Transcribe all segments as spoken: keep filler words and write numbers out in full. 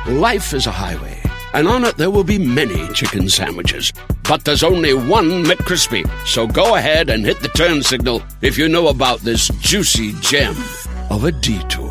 Life is a highway, and on it there will be many chicken sandwiches. But there's only one McCrispy. So go ahead and hit the turn signal if you know about this juicy gem of a detour.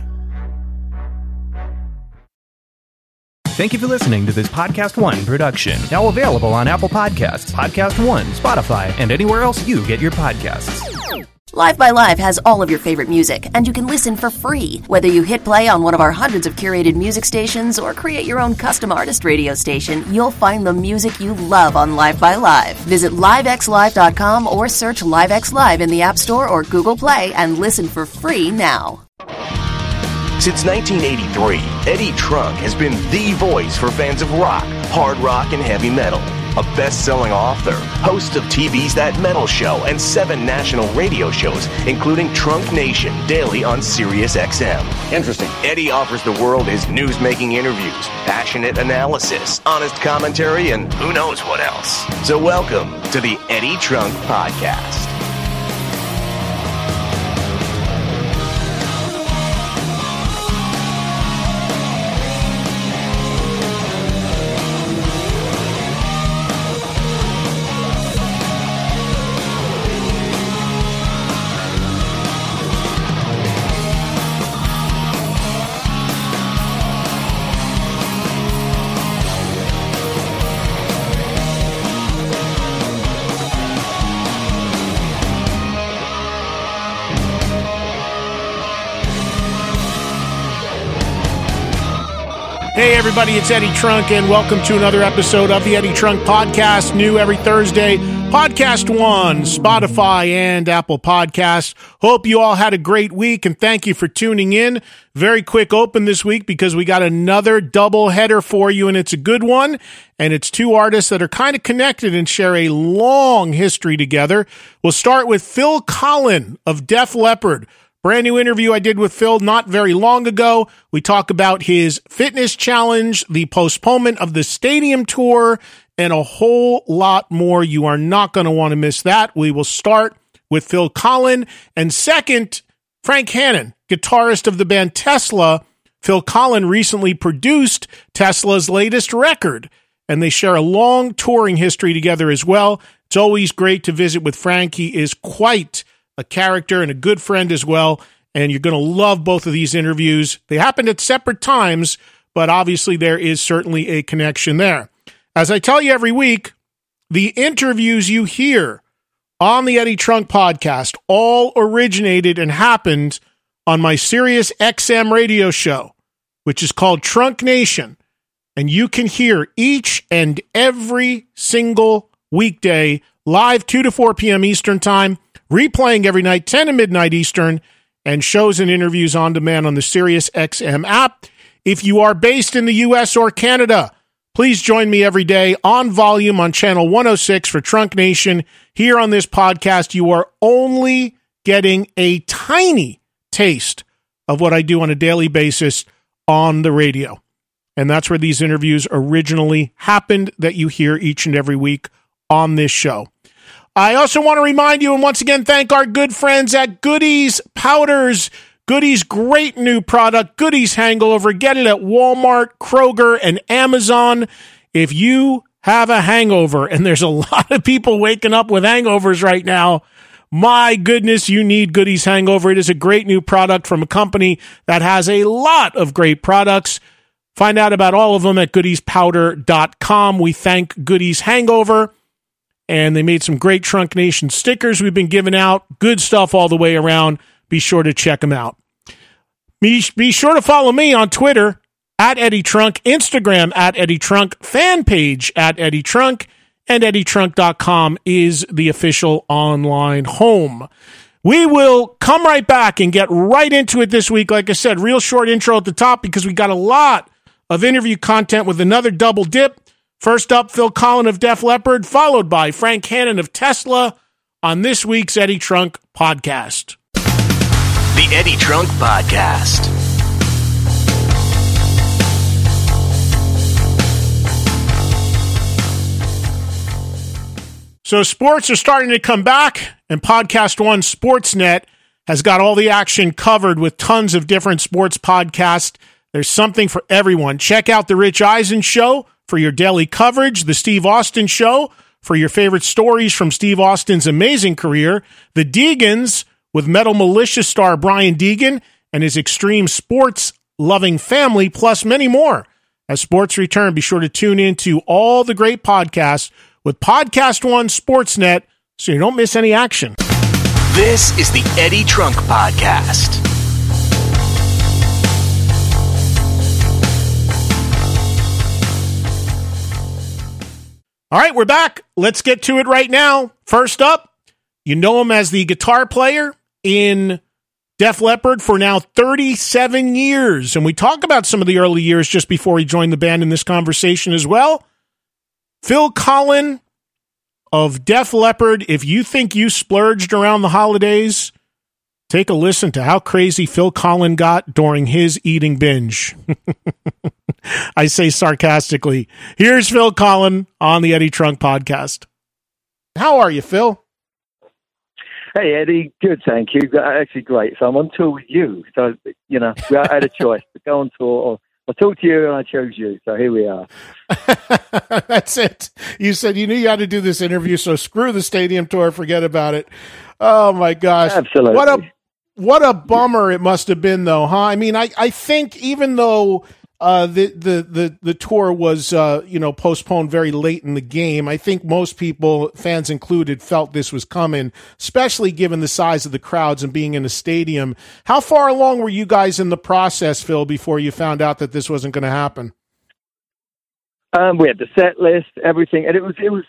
Thank you for listening to this Podcast One production. Now available on Apple Podcasts, Podcast One, Spotify, and anywhere else you get your podcasts. Live by Live has all of your favorite music, and you can listen for free. Whether you hit play on one of our hundreds of curated music stations or create your own custom artist radio station, you'll find the music you love on Live by Live. Visit live x live dot com or search LiveX Live in the App Store or Google Play and listen for free now. Since nineteen eighty-three, Eddie Trunk has been the voice for fans of rock, hard rock, and heavy metal. A best-selling author, host of T V's That Metal Show, and seven national radio shows, including Trunk Nation, daily on Sirius X M. Interesting. Eddie offers the world his news-making interviews, passionate analysis, honest commentary, and who knows what else. So welcome to the Eddie Trunk Podcast. Hey everybody, it's Eddie Trunk, and welcome to another episode of the Eddie Trunk Podcast, new every Thursday, Podcast One, Spotify, and Apple Podcasts. Hope you all had a great week, and thank you for tuning in. Very quick open this week because we got another double header for you, and it's a good one, and it's two artists that are kind of connected and share a long history together. We'll start with Phil Collen of Def Leppard. Brand new interview I did with Phil not very long ago. We talk about his fitness challenge, the postponement of the stadium tour, and a whole lot more. You are not going to want to miss that. We will start with Phil Collen. And second, Frank Hannon, guitarist of the band Tesla. Phil Collen recently produced Tesla's latest record, and they share a long touring history together as well. It's always great to visit with Frank. He is quite a character and a good friend as well, and you're going to love both of these interviews. They happened at separate times, but obviously there is certainly a connection there. As I tell you every week, the interviews you hear on the Eddie Trunk Podcast all originated and happened on my Sirius X M radio show, which is called Trunk Nation, and you can hear each and every single weekday live two to four p.m. Eastern Time, replaying every night, ten to midnight Eastern, and shows and interviews on demand on the Sirius X M app. If you are based in the U S or Canada, please join me every day on volume on channel one oh six for Trunk Nation. Here on this podcast, you are only getting a tiny taste of what I do on a daily basis on the radio. And that's where these interviews originally happened that you hear each and every week on this show. I also want to remind you and once again thank our good friends at Goody's Powders. Goody's great new product, Goody's Hangover. Get it at Walmart, Kroger, and Amazon. If you have a hangover, and there's a lot of people waking up with hangovers right now, my goodness, you need Goody's Hangover. It is a great new product from a company that has a lot of great products. Find out about all of them at goodies powder dot com. We thank Goody's Hangover. And they made some great Trunk Nation stickers we've been giving out. Good stuff all the way around. Be sure to check them out. Be, be sure to follow me on Twitter, at Eddie Trunk, Instagram, at Eddie Trunk, fan page, at Eddie Trunk, and eddie trunk dot com is the official online home. We will come right back and get right into it this week. Like I said, real short intro at the top because we got a lot of interview content with another double dip. First up, Phil Collen of Def Leppard, followed by Frank Hannon of Tesla on this week's Eddie Trunk Podcast. The Eddie Trunk Podcast. So sports are starting to come back, and Podcast One Sportsnet has got all the action covered with tons of different sports podcasts There's something for everyone. Check out The Rich Eisen Show for your daily coverage, The Steve Austin Show for your favorite stories from Steve Austin's amazing career, The Deegans with Metal Militia star Brian Deegan and his extreme sports-loving family, plus many more. As sports return, be sure to tune in to all the great podcasts with Podcast One Sportsnet so you don't miss any action. This is the Eddie Trunk Podcast. All right, we're back. Let's get to it right now. First up, you know him as the guitar player in Def Leppard for now thirty-seven years. And we talk about some of the early years just before he joined the band in this conversation as well. Phil Collen of Def Leppard. If you think you splurged around the holidays, take a listen to how crazy Phil Collen got during his eating binge. I say sarcastically. Here's Phil Collen on the Eddie Trunk Podcast. How are you, Phil? Hey, Eddie. Good, thank you. Actually, great. So I'm on tour with you. So, you know, I had a choice to go on tour or I talked to you and I chose you. So here we are. That's it. You said you knew you had to do this interview, so screw the stadium tour. Forget about it. Oh, my gosh. Absolutely. What a, what a bummer it must have been, though, huh? I mean, I, I think even though Uh, the, the, the, the tour was, uh, you know, postponed very late in the game, I think most people, fans included, felt this was coming, especially given the size of the crowds and being in a stadium. How far along were you guys in the process, Phil, before you found out that this wasn't going to happen? Um, we had the set list, everything, and it was, it was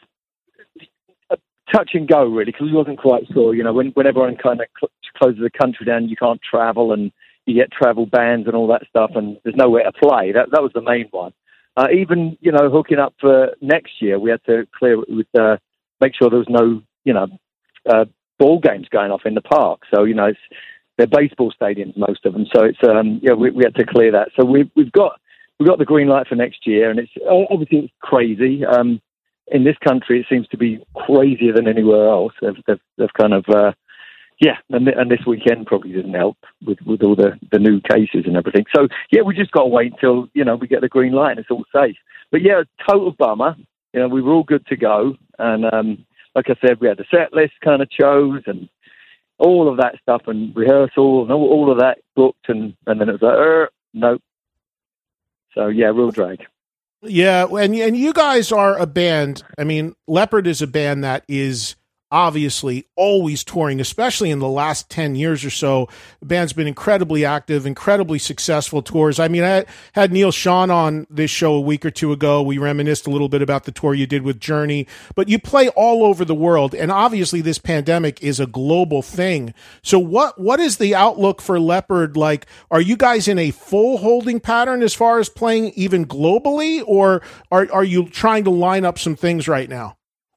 a touch and go, really, because we wasn't quite sure. You know, when, when everyone kind of cl- closes the country down, you can't travel, and you get travel bans and all that stuff, and there's nowhere to play. That that was the main one. Uh, even, you know, hooking up for next year, we had to clear it with, uh, make sure there was no, you know, uh, ball games going off in the park. So, you know, it's, they're baseball stadiums, most of them. So it's, um, yeah, we, we had to clear that. So we, we've got we've got the green light for next year, and it's obviously it's crazy. Um, in this country, it seems to be crazier than anywhere else. They've, they've, they've kind of, uh, yeah, and, and this weekend probably didn't help with, with all the, the new cases and everything. So, yeah, we just got to wait until, you know, we get the green light and it's all safe. But, yeah, total bummer. You know, we were all good to go. And um, like I said, we had the set list kind of chose and all of that stuff and rehearsal and all, all of that booked. And, and then it was like, er, nope. So, yeah, real drag. Yeah, and, and you guys are a band. I mean, Leppard is a band that is obviously always touring, especially in the last ten years or so. The band's been incredibly active, incredibly successful tours. I mean, I had Neil Sean on this show a week or two ago. We reminisced a little bit about the tour you did with Journey, but you play all over the world. And obviously this pandemic is a global thing. So what, what is the outlook for Leppard? Like, are you guys in a full holding pattern as far as playing even globally, or are, are you trying to line up some things right now?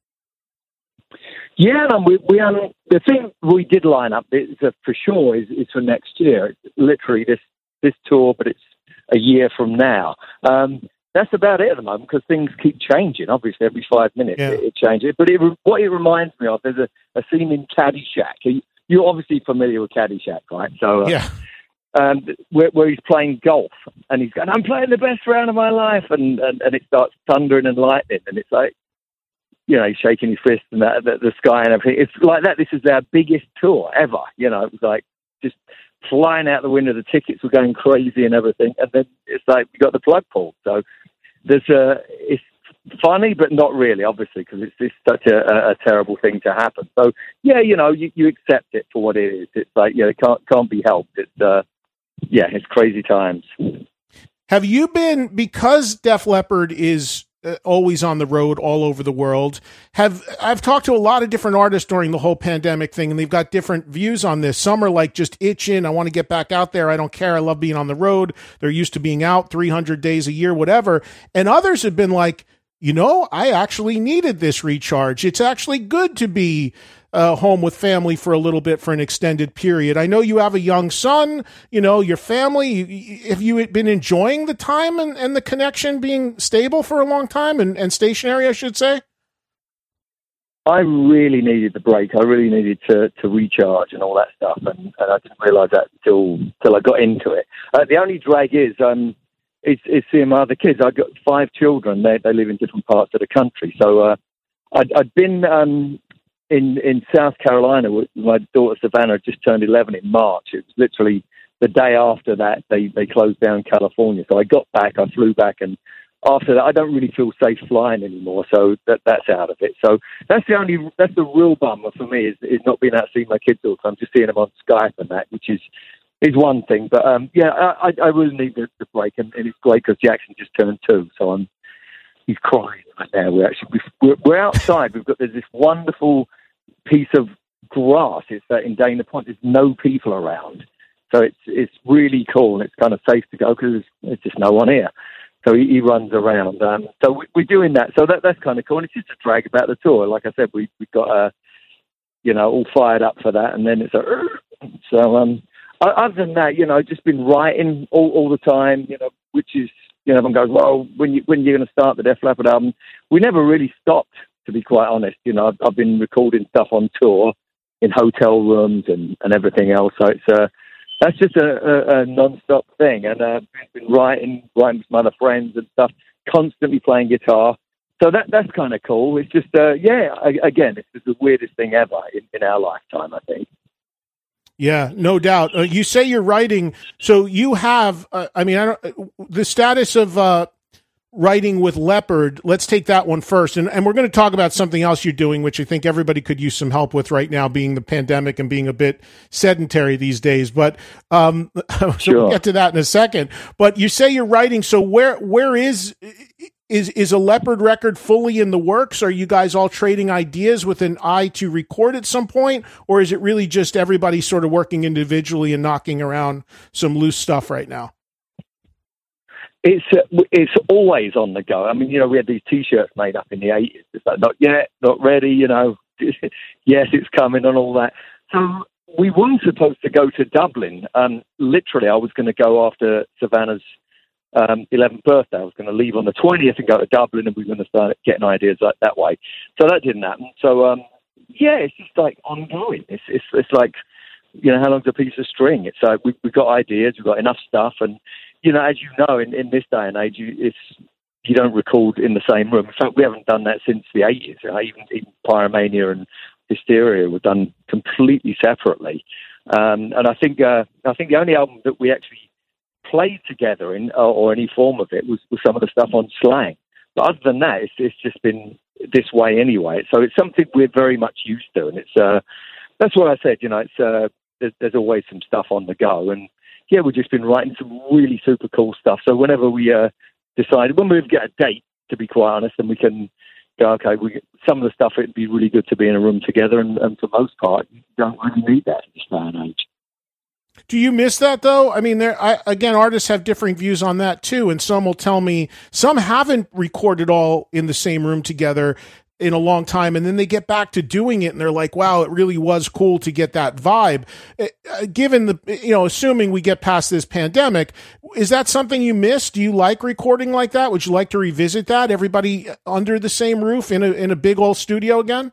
Yeah, no, we, we um, the thing we did line up is, uh, for sure is, is for next year. It's literally this this tour, but it's a year from now. Um, that's about it at the moment because things keep changing. Obviously, every five minutes yeah. it, it changes. But it, what it reminds me of, there's a, a scene in Caddyshack. You're obviously familiar with Caddyshack, right? So uh, yeah. Um, where, where he's playing golf and he's going, I'm playing the best round of my life, and, and, and it starts thundering and lightning, and it's like, you know, he's shaking his fist and that, the, the sky and everything. It's like that. This is our biggest tour ever. You know, it was like just flying out the window. The tickets were going crazy and everything. And then it's like we got the plug pulled. So there's a, it's funny, but not really, obviously, because it's just such a, a, a terrible thing to happen. So, yeah, you know, you, you accept it for what it is. It's like, yeah, it can't, can't be helped. It's, uh, yeah, it's crazy times. Have you been, because Def Leppard is Uh, always on the road all over the world, have I've talked to a lot of different artists during the whole pandemic thing, and they've got different views on this. Some are like just itching, I want to get back out there, I don't care, I love being on the road, they're used to being out three hundred days a year, whatever. And others have been like, you know, I actually needed this recharge. It's actually good to be Uh, home with family for a little bit for an extended period. I know you have a young son, you know, your family. Have you been enjoying the time and, and the connection being stable for a long time and, and stationary, I should say? I really needed the break. I really needed to, to recharge and all that stuff, and, and I didn't realise that until till I got into it. Uh, the only drag is um, is, is seeing my other kids. I've got five children. They they live in different parts of the country. So uh, I'd, I'd been um, in in South Carolina with my daughter Savannah. Had just turned eleven in March. It was literally the day after that they, they closed down California. So I got back. I flew back and. After that, I don't really feel safe flying anymore, so that that's out of it. So that's the only, that's the real bummer for me is, is not being able to see my kids all the time, just seeing them on Skype and that, which is is one thing. But um, yeah, I, I really need the, the break, and, and it's great because Jackson just turned two, so I'm he's crying right now. We're actually we're, we're outside. We've got there's this wonderful piece of grass. It's uh, in Dana Point. There's no people around, so it's it's really cool, and it's kind of safe to go because there's, there's just no one here. So he, he runs around. Um, so we, we're doing that. So that, that's kind of cool. And it's just a drag about the tour. Like I said, we we got uh, you know, all fired up for that. And then it's a so um. Other than that, you know, just been writing all, all the time. You know, which is you know, everyone goes, well, when you when you're going to start the Def Leppard album? We never really stopped, to be quite honest. You know, I've, I've been recording stuff on tour in hotel rooms and, and everything else. So it's uh. That's just a, a, a non-stop thing, and uh, been writing, writing with some other friends and stuff, constantly playing guitar. So that that's kind of cool. It's just, uh, yeah, I, again, it's just the weirdest thing ever in, in our lifetime, I think. Yeah, no doubt. Uh, you say you're writing, so you have, uh, I mean, I don't, the status of uh, writing with Leppard, let's take that one first. And, and we're going to talk about something else you're doing, which I think everybody could use some help with right now, being the pandemic and being a bit sedentary these days. But um, so sure. We'll get to that in a second. But you say you're writing. So where where is is is a Leppard record fully in the works? Are you guys all trading ideas with an eye to record at some point? Or is it really just everybody sort of working individually and knocking around some loose stuff right now? It's uh, it's always on the go. I mean, you know, we had these T-shirts made up in the eighties. It's like, not yet, not ready, you know. Yes, it's coming and all that. So we weren't supposed to go to Dublin. Um, literally, I was going to go after Savannah's um, eleventh birthday. I was going to leave on the twentieth and go to Dublin, and we were going to start getting ideas like that way. So that didn't happen. So, um, yeah, it's just like ongoing. It's, it's, it's like, you know, how long's a piece of string? It's like we, we've got ideas, we've got enough stuff, and you know, as you know, in, in this day and age, you, it's you don't record in the same room. In fact, we haven't done that since the eighties. You know, even, even Pyromania and Hysteria were done completely separately. Um, and I think uh, I think the only album that we actually played together in, or, or any form of it, was, was some of the stuff on Slang. But other than that, it's, it's just been this way anyway. So it's something we're very much used to, and it's uh, that's what I said. You know, it's uh, there's, there's always some stuff on the go, and yeah, we've just been writing some really super cool stuff. So whenever we uh, decide, when we get a date, to be quite honest, then we can go, okay, we, some of the stuff, it'd be really good to be in a room together. And, and for the most part, you don't really need that in this day and age. Do you miss that, though? I mean, there I, again, artists have differing views on that, too. And some will tell me some haven't recorded all in the same room together in a long time, and then they get back to doing it and they're like, wow, it really was cool to get that vibe. Uh, given the, you know, assuming we get past this pandemic, is that something you miss? Do you like recording like that? Would you like to revisit that? Everybody under the same roof in a, in a big old studio again?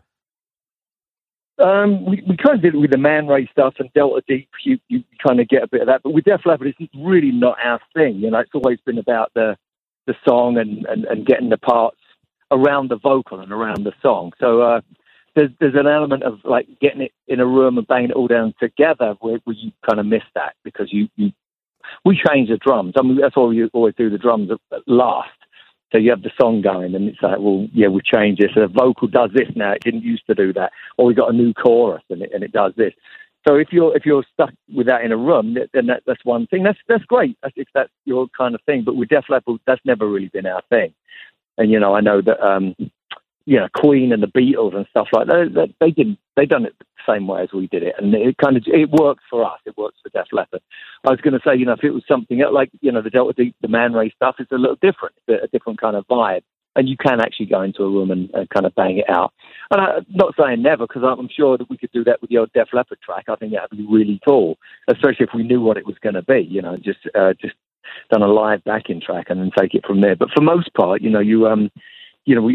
Um, we, we kind of did it with the Man Ray stuff and Delta Deep. You, you kind of get a bit of that, but with Def Leppard, it's really not our thing. You know, it's always been about the, the song and, and, and getting the parts around the vocal and around the song. So uh, there's there's an element of like getting it in a room and banging it all down together where, where you kind of miss that because you, you we change the drums. I mean, that's why we always do the drums at last. So you have the song going and it's like, well, yeah, we change this. So the vocal does this now. It didn't used to do that. Or we got a new chorus and it, and it does this. So if you're if you're stuck with that in a room, then that, that's one thing. That's that's great. That's, if that's your kind of thing. But with Def Leppard, that's never really been our thing. And, you know, I know that, um, you know, Queen and the Beatles and stuff like that, they, they didn't, they done it the same way as we did it. And it kind of, it works for us. It works for Def Leppard. I was going to say, you know, if it was something like, you know, the Delta Deep, the Man Ray stuff, it's a little different, it's a different kind of vibe. And you can actually go into a room and, and kind of bang it out. And I'm not saying never, because I'm sure that we could do that with the old Def Leppard track. I think that would be really cool, especially if we knew what it was going to be, you know, just, uh, just, done a live backing track and then take it from there. But for most part, you know, you um, you know, we, we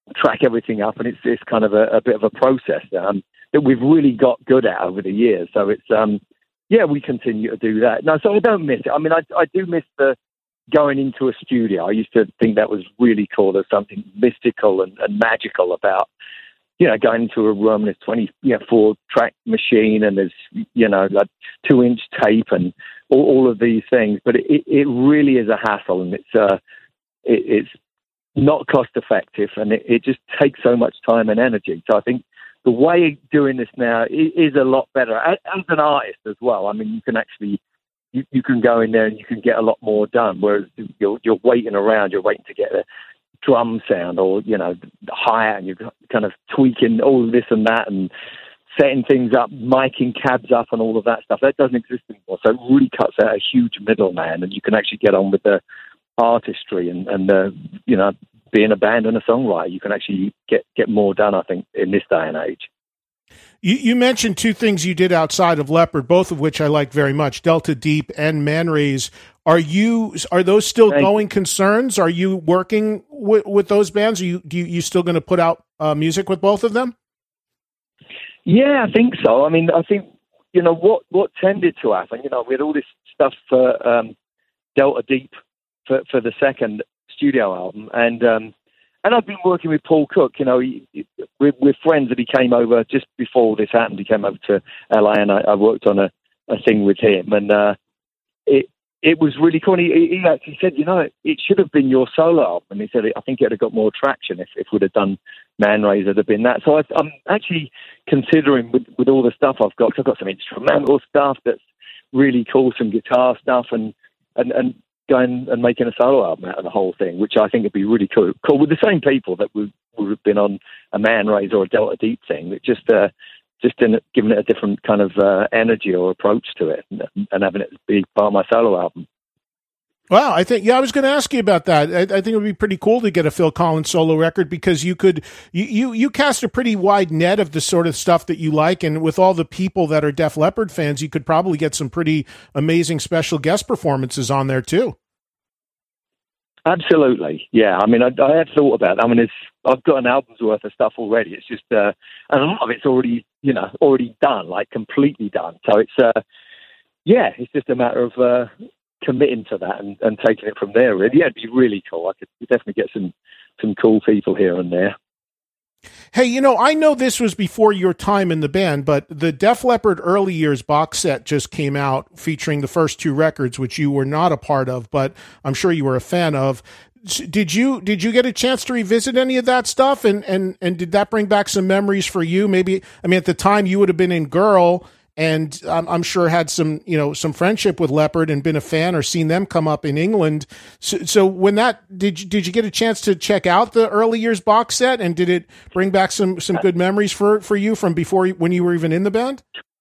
track everything up, and it's it's kind of a, a bit of a process um, that we've really got good at over the years. So it's um, yeah, we continue to do that. No, so I don't miss it. I mean, I I do miss the going into a studio. I used to think that was really cool. There's something mystical and, and magical about, you know, going into a room, there's twenty, you know, four track machine, and there's, you know, like two inch tape and all, all of these things. But it, it really is a hassle, and it's uh, it, it's not cost effective, and it, it just takes so much time and energy. So I think the way of doing this now is, is a lot better as, as an artist as well. I mean, you can actually you, you can go in there and you can get a lot more done. Whereas you're you're waiting around, you're waiting to get a drum sound or, you know, higher, and you're kind of tweaking all of this and that and setting things up, miking cabs up and all of that stuff. That doesn't exist anymore. So it really cuts out a huge middleman, and you can actually get on with the artistry and, and the, you know, being a band and a songwriter. You can actually get, get more done, I think, in this day and age. You, you mentioned two things you did outside of Leppard, both of which I like very much, Delta Deep and Man Rays. Are you, are those still Thank going you. concerns? Are you working with, with those bands? Are you, do you, you still going to put out uh, music with both of them? Yeah, I think so. I mean, I think, you know, what, what tended to happen, you know, we had all this stuff for um, Delta Deep for, for the second studio album. And, um, and I've been working with Paul Cook, you know, he, he, we're, we're friends, that he came over just before this happened. He came over to L A, and I, I worked on a, a thing with him. And uh, it, It was really cool. He, he actually said, you know, it, it should have been your solo album. And he said, I think it would have got more traction if, if we'd have done Man Rays, it'd have been that. So I, I'm actually considering with, with all the stuff I've got, 'cause I've got some instrumental stuff that's really cool, some guitar stuff, and, and, and going and making a solo album out of the whole thing, which I think would be really cool. Cool with the same people that would, would have been on a Man Rays or a Delta Deep thing. That just, uh, just in giving it a different kind of uh, energy or approach to it, and, and having it be part of my solo album. Wow, I think, yeah, I was going to ask you about that. I, I think it would be pretty cool to get a Phil Collins solo record, because you could, you, you, you cast a pretty wide net of the sort of stuff that you like. And with all the people that are Def Leppard fans, you could probably get some pretty amazing special guest performances on there too. Absolutely. Yeah. I mean, I, I had thought about it. I mean, it's, I've got an album's worth of stuff already. It's just, uh, and a lot of it's already, you know, already done, like completely done. So it's, uh, yeah, it's just a matter of, uh, committing to that and, and taking it from there. Really, yeah, it'd be really cool. I could definitely get some some cool people here and there. Hey, you know, I know this was before your time in the band, but the Def Leppard early years box set just came out featuring the first two records, which you were not a part of, but I'm sure you were a fan of. Did you did you get a chance to revisit any of that stuff, and and and did that bring back some memories for you? Maybe, I mean, at the time you would have been in Girl, and I'm, I'm sure had some, you know, some friendship with Leppard and been a fan or seen them come up in England. So, so when that, did you, did you get a chance to check out the early years box set, and did it bring back some, some good memories for, for you from before, when you were even in the band?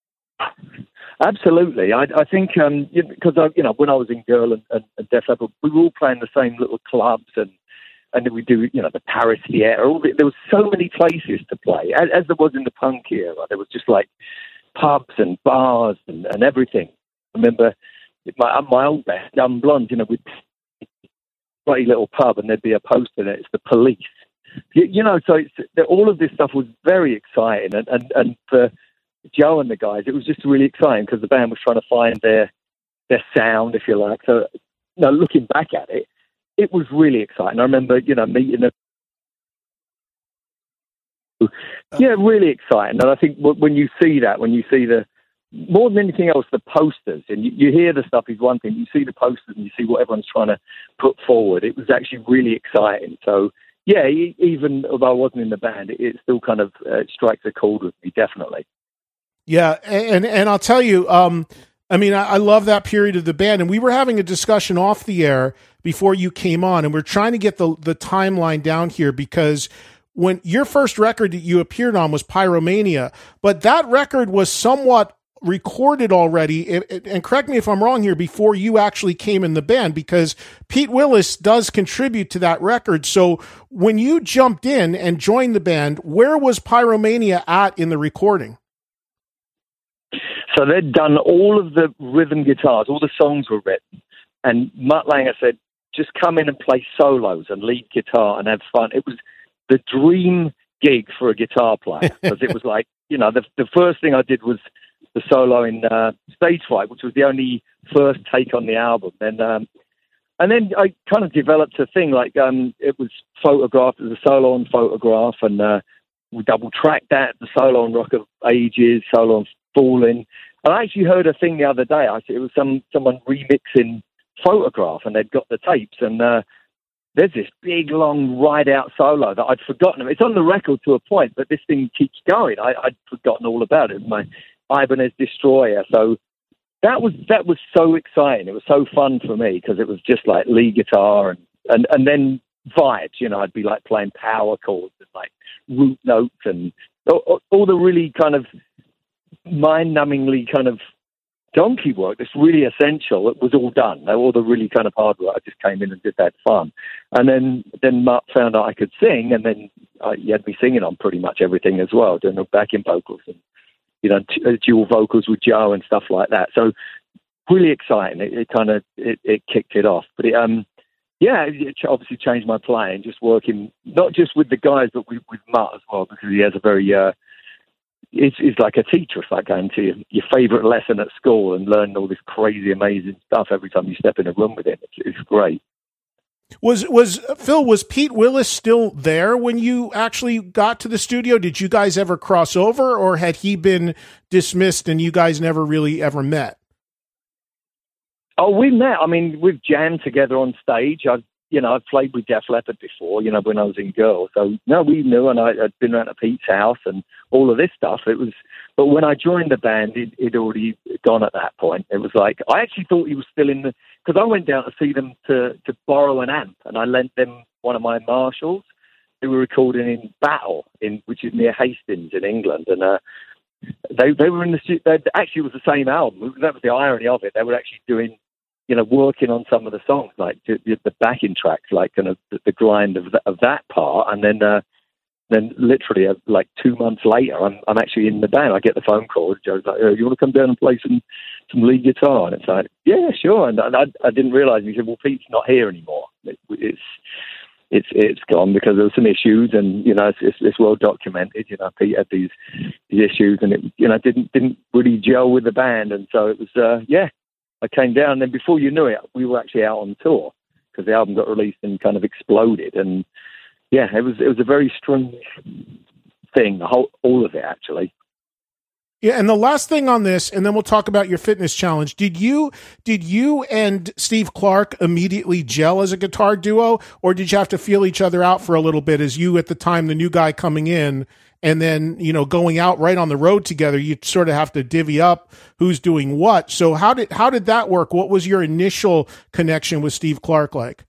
Absolutely. I, I think, um, because, I, you know, when I was in Girl and, and, and Def Leppard, we were all playing the same little clubs, and, and then we do, you know, the Paris Theatre. All the, there was so many places to play, as, as there was in the punk era. There was just like pubs and bars and, and everything. I remember my, my old band, Dumb Blonde, you know, we'd play a little pub and there'd be a poster there, it's the Police. You, you know, so it's, all of this stuff was very exciting. And, and, and for Joe and the guys, it was just really exciting because the band was trying to find their their sound, if you like. So, you know, looking back at it, it was really exciting. I remember, you know, meeting them. Yeah, really exciting. And I think when you see that, when you see the, more than anything else, the posters, and you, you hear the stuff is one thing, you see the posters and you see what everyone's trying to put forward, it was actually really exciting. So, yeah, even although I wasn't in the band, it, it still kind of uh, strikes a chord with me, definitely. Yeah, and and I'll tell you, um, I mean, I, I love that period of the band, and we were having a discussion off the air before you came on, and we're trying to get the the timeline down here, because when your first record that you appeared on was Pyromania, but that record was somewhat recorded already, and correct me if I'm wrong here, before you actually came in the band, because Pete Willis does contribute to that record. So when you jumped in and joined the band, where was Pyromania at in the recording? So they'd done all of the rhythm guitars, all the songs were written, and Mutt Lange said, just come in and play solos and lead guitar and have fun. It was the dream gig for a guitar player, because it was like, you know, the the first thing I did was the solo in uh, Stage Fright, which was the only first take on the album. And um, and then I kind of developed a thing, like um, it was photographed as a solo on Photograph, and uh, we double tracked that, the solo on Rock of Ages, solo on Falling. And I actually heard a thing the other day. I it was some someone remixing Photograph, and they'd got the tapes, and uh, there's this big, long ride-out solo that I'd forgotten. It's on the record to a point, but this thing keeps going. I, I'd forgotten all about it. My Ibanez Destroyer. So that was that was so exciting. It was so fun for me, because it was just like lead guitar and, and, and then vibes. You know, I'd be like playing power chords and like root notes and all, all the really kind of mind-numbingly kind of donkey work that's really essential. It was all done. All the really kind of hard work, I just came in and just had fun. And then then Mark found out I could sing, and then uh, he had me singing on pretty much everything as well, doing the backing vocals and, you know, t- uh, dual vocals with Joe and stuff like that. So really exciting. It, it kind of it, it kicked it off. But it, um, yeah, it obviously changed my playing. Just working not just with the guys, but with, with Mutt as well, because he has a very uh, it's, it's like a teacher. It's like going to your, your favourite lesson at school and learning all this crazy, amazing stuff every time you step in a room with him. It's, it's great. Was was Phil, was Pete Willis still there when you actually got to the studio? Did you guys ever cross over, or had he been dismissed and you guys never really ever met? Oh, we met. I mean, we've jammed together on stage. I've, you know, I've played with Def Leppard before, you know, when I was in Girl. So, no, we knew, and I, I'd been around to Pete's house and all of this stuff. It was, but when I joined the band, it, it'd already gone at that point. It was like, I actually thought he was still in the, because I went down to see them to, to borrow an amp, and I lent them one of my Marshalls. They were recording in Battle, in which is near Hastings in England, and uh, they they were in the studio. Actually, it was the same album. That was the irony of it. They were actually doing, you know, working on some of the songs, like the, the backing tracks, like kind of the, the grind of, the, of that part, and then uh, then literally uh, like two months later, I'm I'm actually in the band. I get the phone call. Joe's like, oh, "You want to come down and play some some lead guitar?" And it's like, "Yeah, sure." And I, I didn't realize. He said, "Well, Pete's not here anymore. It, it's it's it's gone because there were some issues, and you know, it's, it's, it's well documented. You know, Pete had these these issues, and it you know didn't didn't really gel with the band, and so it was uh, yeah." I came down, and then before you knew it, we were actually out on tour, because the album got released and kind of exploded. And yeah, it was it was a very strange thing, the whole all of it actually. Yeah, and the last thing on this, and then we'll talk about your fitness challenge. Did you did you and Steve Clark immediately gel as a guitar duo, or did you have to feel each other out for a little bit, as you at the time the new guy coming in? And then, you know, going out right on the road together, you sort of have to divvy up who's doing what. So how did how did that work? What was your initial connection with Steve Clark like?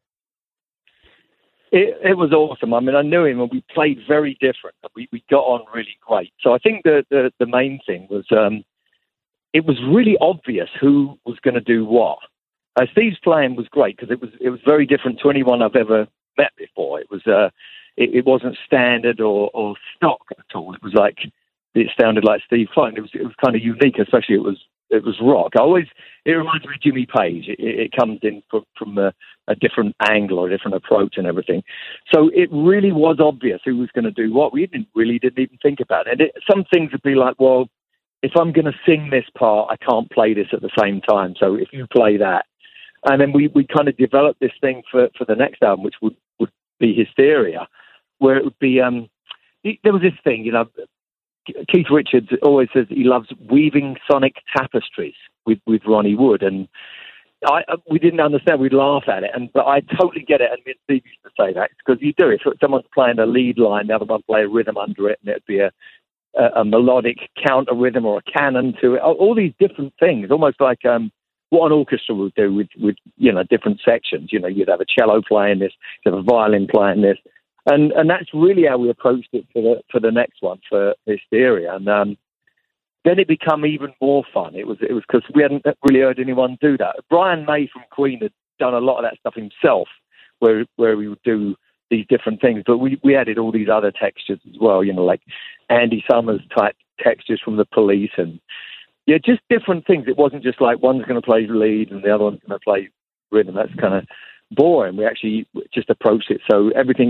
It, it was awesome. I mean, I knew him, and we played very different. We we got on really great. So I think the the, the main thing was um, it was really obvious who was going to do what. Uh, Steve's playing was great, because it was it was very different to anyone I've ever met before. It was. Uh, It, it wasn't standard or, or stock at all. It was like, it sounded like Steve Clark. It was it was kind of unique, especially it was it was rock. I always it reminds me of Jimmy Page. It, it comes in from, from a, a different angle or a different approach and everything. So it really was obvious who was going to do what. We didn't really didn't even think about it. And it, some things would be like, well, if I'm going to sing this part, I can't play this at the same time. So if you play that, and then we we kind of developed this thing for for the next album, which would would be Hysteria, where it would be, um, there was this thing, you know, Keith Richards always says he loves weaving sonic tapestries with, with Ronnie Wood, and I, we didn't understand, we'd laugh at it, and but I totally get it, and me and Steve used to say that, because you do it, so someone's playing a lead line, the other one play a rhythm under it, and it'd be a, a, a melodic counter rhythm or a canon to it, all these different things, almost like um, what an orchestra would do with, with, you know, different sections. You know, you'd have a cello playing this, you'd have a violin playing this. And and that's really how we approached it for the for the next one, for Hysteria. And um, then it became even more fun. It was it was because we hadn't really heard anyone do that. Brian May from Queen had done a lot of that stuff himself, where where we would do these different things. But we, we added all these other textures as well, you know, like Andy Summers type textures from the Police, and yeah, just different things. It wasn't just like one's going to play lead and the other one's going to play rhythm. That's kind of boring. We actually just approached it so everything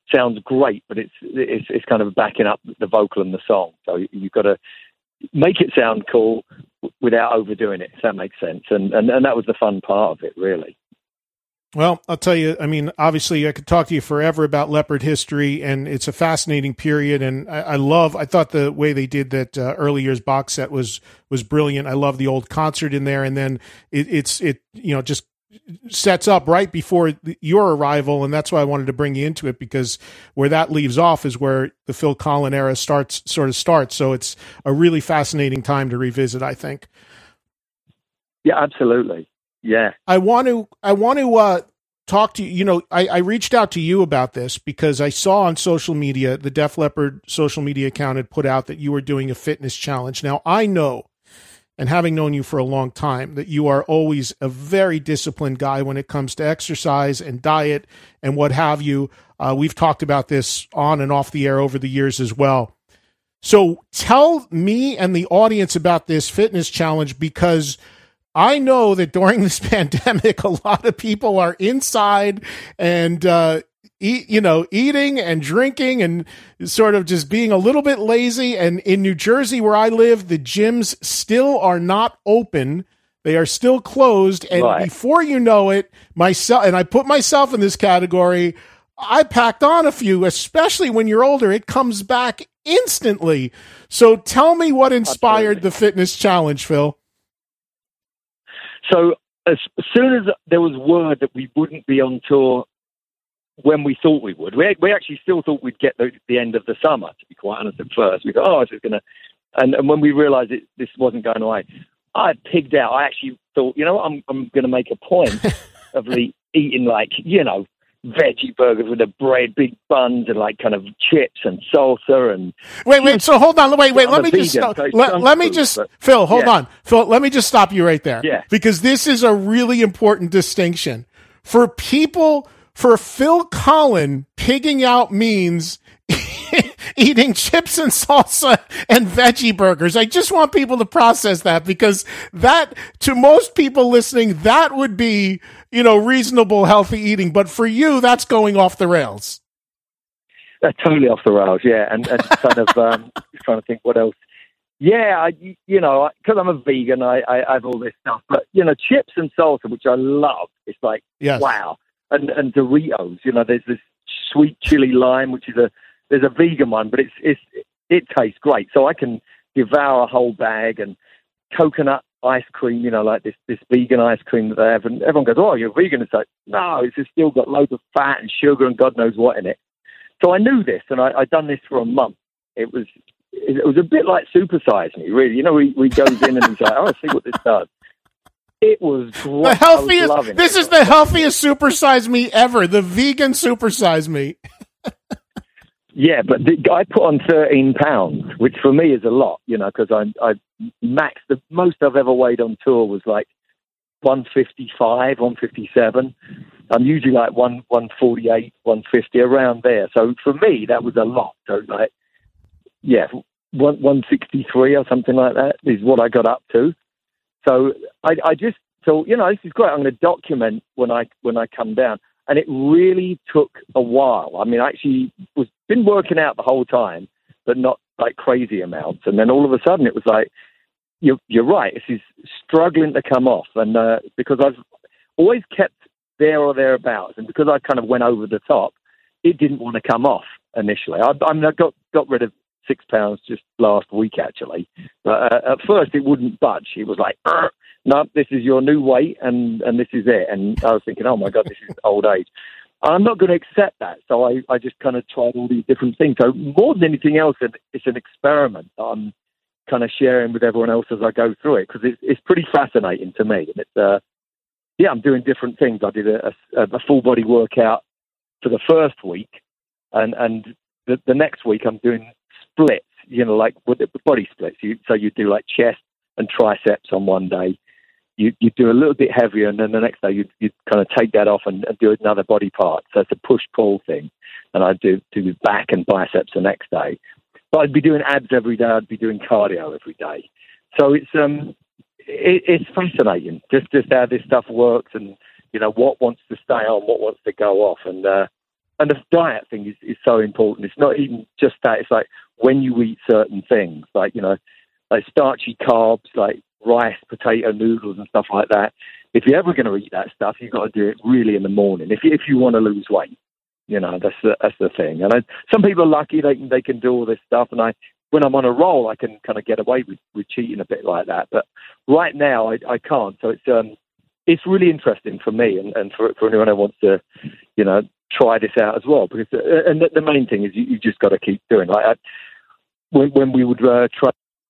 sounds great, but it's it's it's kind of backing up the vocal and the song. So you've got to make it sound cool without overdoing it, if that makes sense. And and, and that was the fun part of it, really. Well, I'll tell you, I mean, obviously I could talk to you forever about Leopard history, and it's a fascinating period. And I, I love, I thought the way they did that uh, early years box set was, was brilliant. I love the old concert in there. And then it, it's, it, you know, just sets up right before your arrival. And that's why I wanted to bring you into it, because where that leaves off is where the Phil Collen era starts, sort of starts. So it's a really fascinating time to revisit, I think. Yeah, absolutely. Yeah. I want to, I want to, uh, talk to you. You know, I, I reached out to you about this because I saw on social media, the Def Leppard social media account had put out that you were doing a fitness challenge. Now I know, and having known you for a long time, that you are always a very disciplined guy when it comes to exercise and diet and what have you. Uh, we've talked about this on and off the air over the years as well. So tell me and the audience about this fitness challenge, because I know that during this pandemic, a lot of people are inside and, uh, eat, you know, eating and drinking and sort of just being a little bit lazy. And in New Jersey, where I live, the gyms still are not open. They are still closed. And right. Before you know it, myself, and I put myself in this category, I packed on a few, especially when you're older. It comes back instantly. So tell me what inspired Absolutely. The fitness challenge, Phil. So as, as soon as there was word that we wouldn't be on tour when we thought we would, we, we actually still thought we'd get the, the end of the summer, to be quite honest, at first. We thought, oh, this is going to... And, and when we realised it, this wasn't going away, I pigged out. I actually thought, you know what, I'm, I'm going to make a point of the, eating, like, you know, veggie burgers with the bread, big buns, and like kind of chips and salsa and wait, wait. So hold on, wait, wait. Let me just stop. Let, let me just, but, Phil. Hold yeah. on, Phil. Let me just stop you right there. Yeah. Because this is a really important distinction for people. For Phil Collen, pigging out means eating chips and salsa and veggie burgers. I just want people to process that, because that, to most people listening, that would be, you know, reasonable, healthy eating. But for you, that's going off the rails. That's totally off the rails, yeah. And, and kind of um, trying to think what else. Yeah, I, you know, because I'm a vegan, I, I, I have all this stuff. But, you know, chips and salsa, which I love, it's like, yes. wow. And, and Doritos, you know, there's this sweet chili lime, which is a, there's a vegan one, but it's, it's, it tastes great. So I can devour a whole bag. And coconut ice cream, you know, like this, this vegan ice cream that they have. And everyone goes, oh, you're vegan. It's like, no, it's just still got loads of fat and sugar and God knows what in it. So I knew this, and I, I'd done this for a month. It was, it was a bit like Super Size Me, really. You know, he, he goes in and he's like, oh, see what this does. It was great. The healthiest, this it. is the healthiest Super Size Me ever, the vegan Super Size Me. Yeah, but the, I put on thirteen pounds, which for me is a lot, you know, because I, I max, the most I've ever weighed on tour was like one fifty-five, one fifty-seven. I'm usually like one, one forty-eight, one fifty, around there. So for me, that was a lot. So like, yeah, one, one sixty-three or something like that is what I got up to. So I, I just thought, you know, this is great. I'm going to document when I when I come down. And it really took a while. I mean, I actually was been working out the whole time, but not like crazy amounts. And then all of a sudden it was like, you're, you're right, this is struggling to come off. And uh, because I've always kept there or thereabouts, and because I kind of went over the top, it didn't want to come off initially. I, I mean, I got, got rid of six pounds just last week, actually. But uh, at first it wouldn't budge. It was like, no, this is your new weight, and, and this is it. And I was thinking, oh my God, this is old age. I'm not going to accept that. So I, I just kind of tried all these different things. So more than anything else, it's an experiment that I'm kind of sharing with everyone else as I go through it, because it's, it's pretty fascinating to me. And it's, uh, yeah, I'm doing different things. I did a, a, a full body workout for the first week, and, and the, the next week I'm doing splits, you know, like with the body splits. You, so you do like chest and triceps on one day. You you do a little bit heavier, and then the next day you you kind of take that off and, and do another body part. So it's a push-pull thing. And I do do back and biceps the next day. But I'd be doing abs every day. I'd be doing cardio every day. So it's um it, it's fascinating just just how this stuff works, and you know what wants to stay on, what wants to go off, and uh, and the diet thing is, is so important. It's not even just that. It's like when you eat certain things, like, you know, like starchy carbs, like rice, potato, noodles and stuff like that. If you're ever going to eat that stuff, you've got to do it really in the morning. If you, if you want to lose weight, you know, that's the, that's the thing. And I, some people are lucky they can, they can do all this stuff. And I, when I'm on a roll, I can kind of get away with, with cheating a bit like that. But right now I, I can't. So it's, um, it's really interesting for me and, and for, for anyone who wants to, you know, try this out as well. Because, uh, and the, the main thing is you, you just got to keep doing. Like I, when, when we would uh, try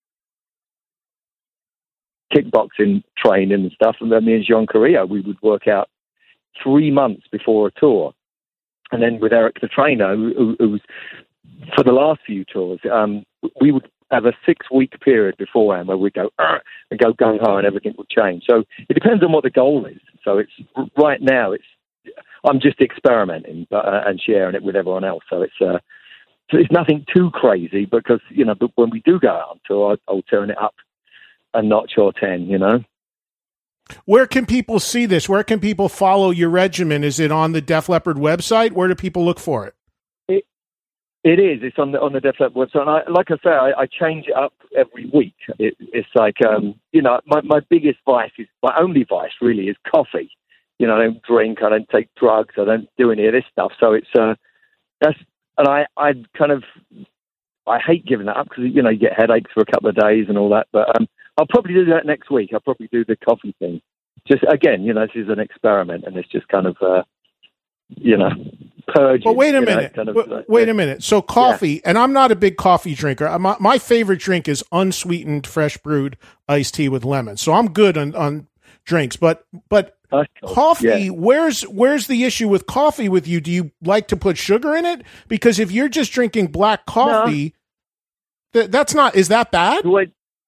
kickboxing training and stuff, and then me and Jean Carrillo, we would work out three months before a tour. And then with Eric, the trainer, who, who was for the last few tours, um, we would have a six-week period beforehand where we'd go and go gung-ho and everything would change. So it depends on what the goal is. So it's right now, it's I'm just experimenting but, uh, and sharing it with everyone else. So it's uh, so it's nothing too crazy because, you know, but when we do go out on tour, I'll, I'll turn it up a notch or ten, you know. Where can people see this? Where can people follow your regimen? Is it on the Def Leppard website? Where do people look for it? It, it is. It's on the on the Def Leppard website. And I, like I say, I, I change it up every week. It, it's like, um, you know, my, my biggest vice is, my only vice really is coffee. You know, I don't drink, I don't take drugs, I don't do any of this stuff. So it's, uh, that's, and I, I kind of, I hate giving that up because, you know, you get headaches for a couple of days and all that. But um, I'll probably do that next week. I'll probably do the coffee thing. Just, again, you know, this is an experiment and it's just kind of, uh, you know, purging. Well, wait a you know, minute. kind of, wait like, wait yeah. a minute. So coffee, yeah. And I'm not a big coffee drinker. My, my favorite drink is unsweetened, fresh brewed iced tea with lemon. So I'm good on, on drinks, but, but cool. coffee, yeah. where's, where's the issue with coffee with you? Do you like to put sugar in it? Because if you're just drinking black coffee, no. th- that's not, is that bad? Well,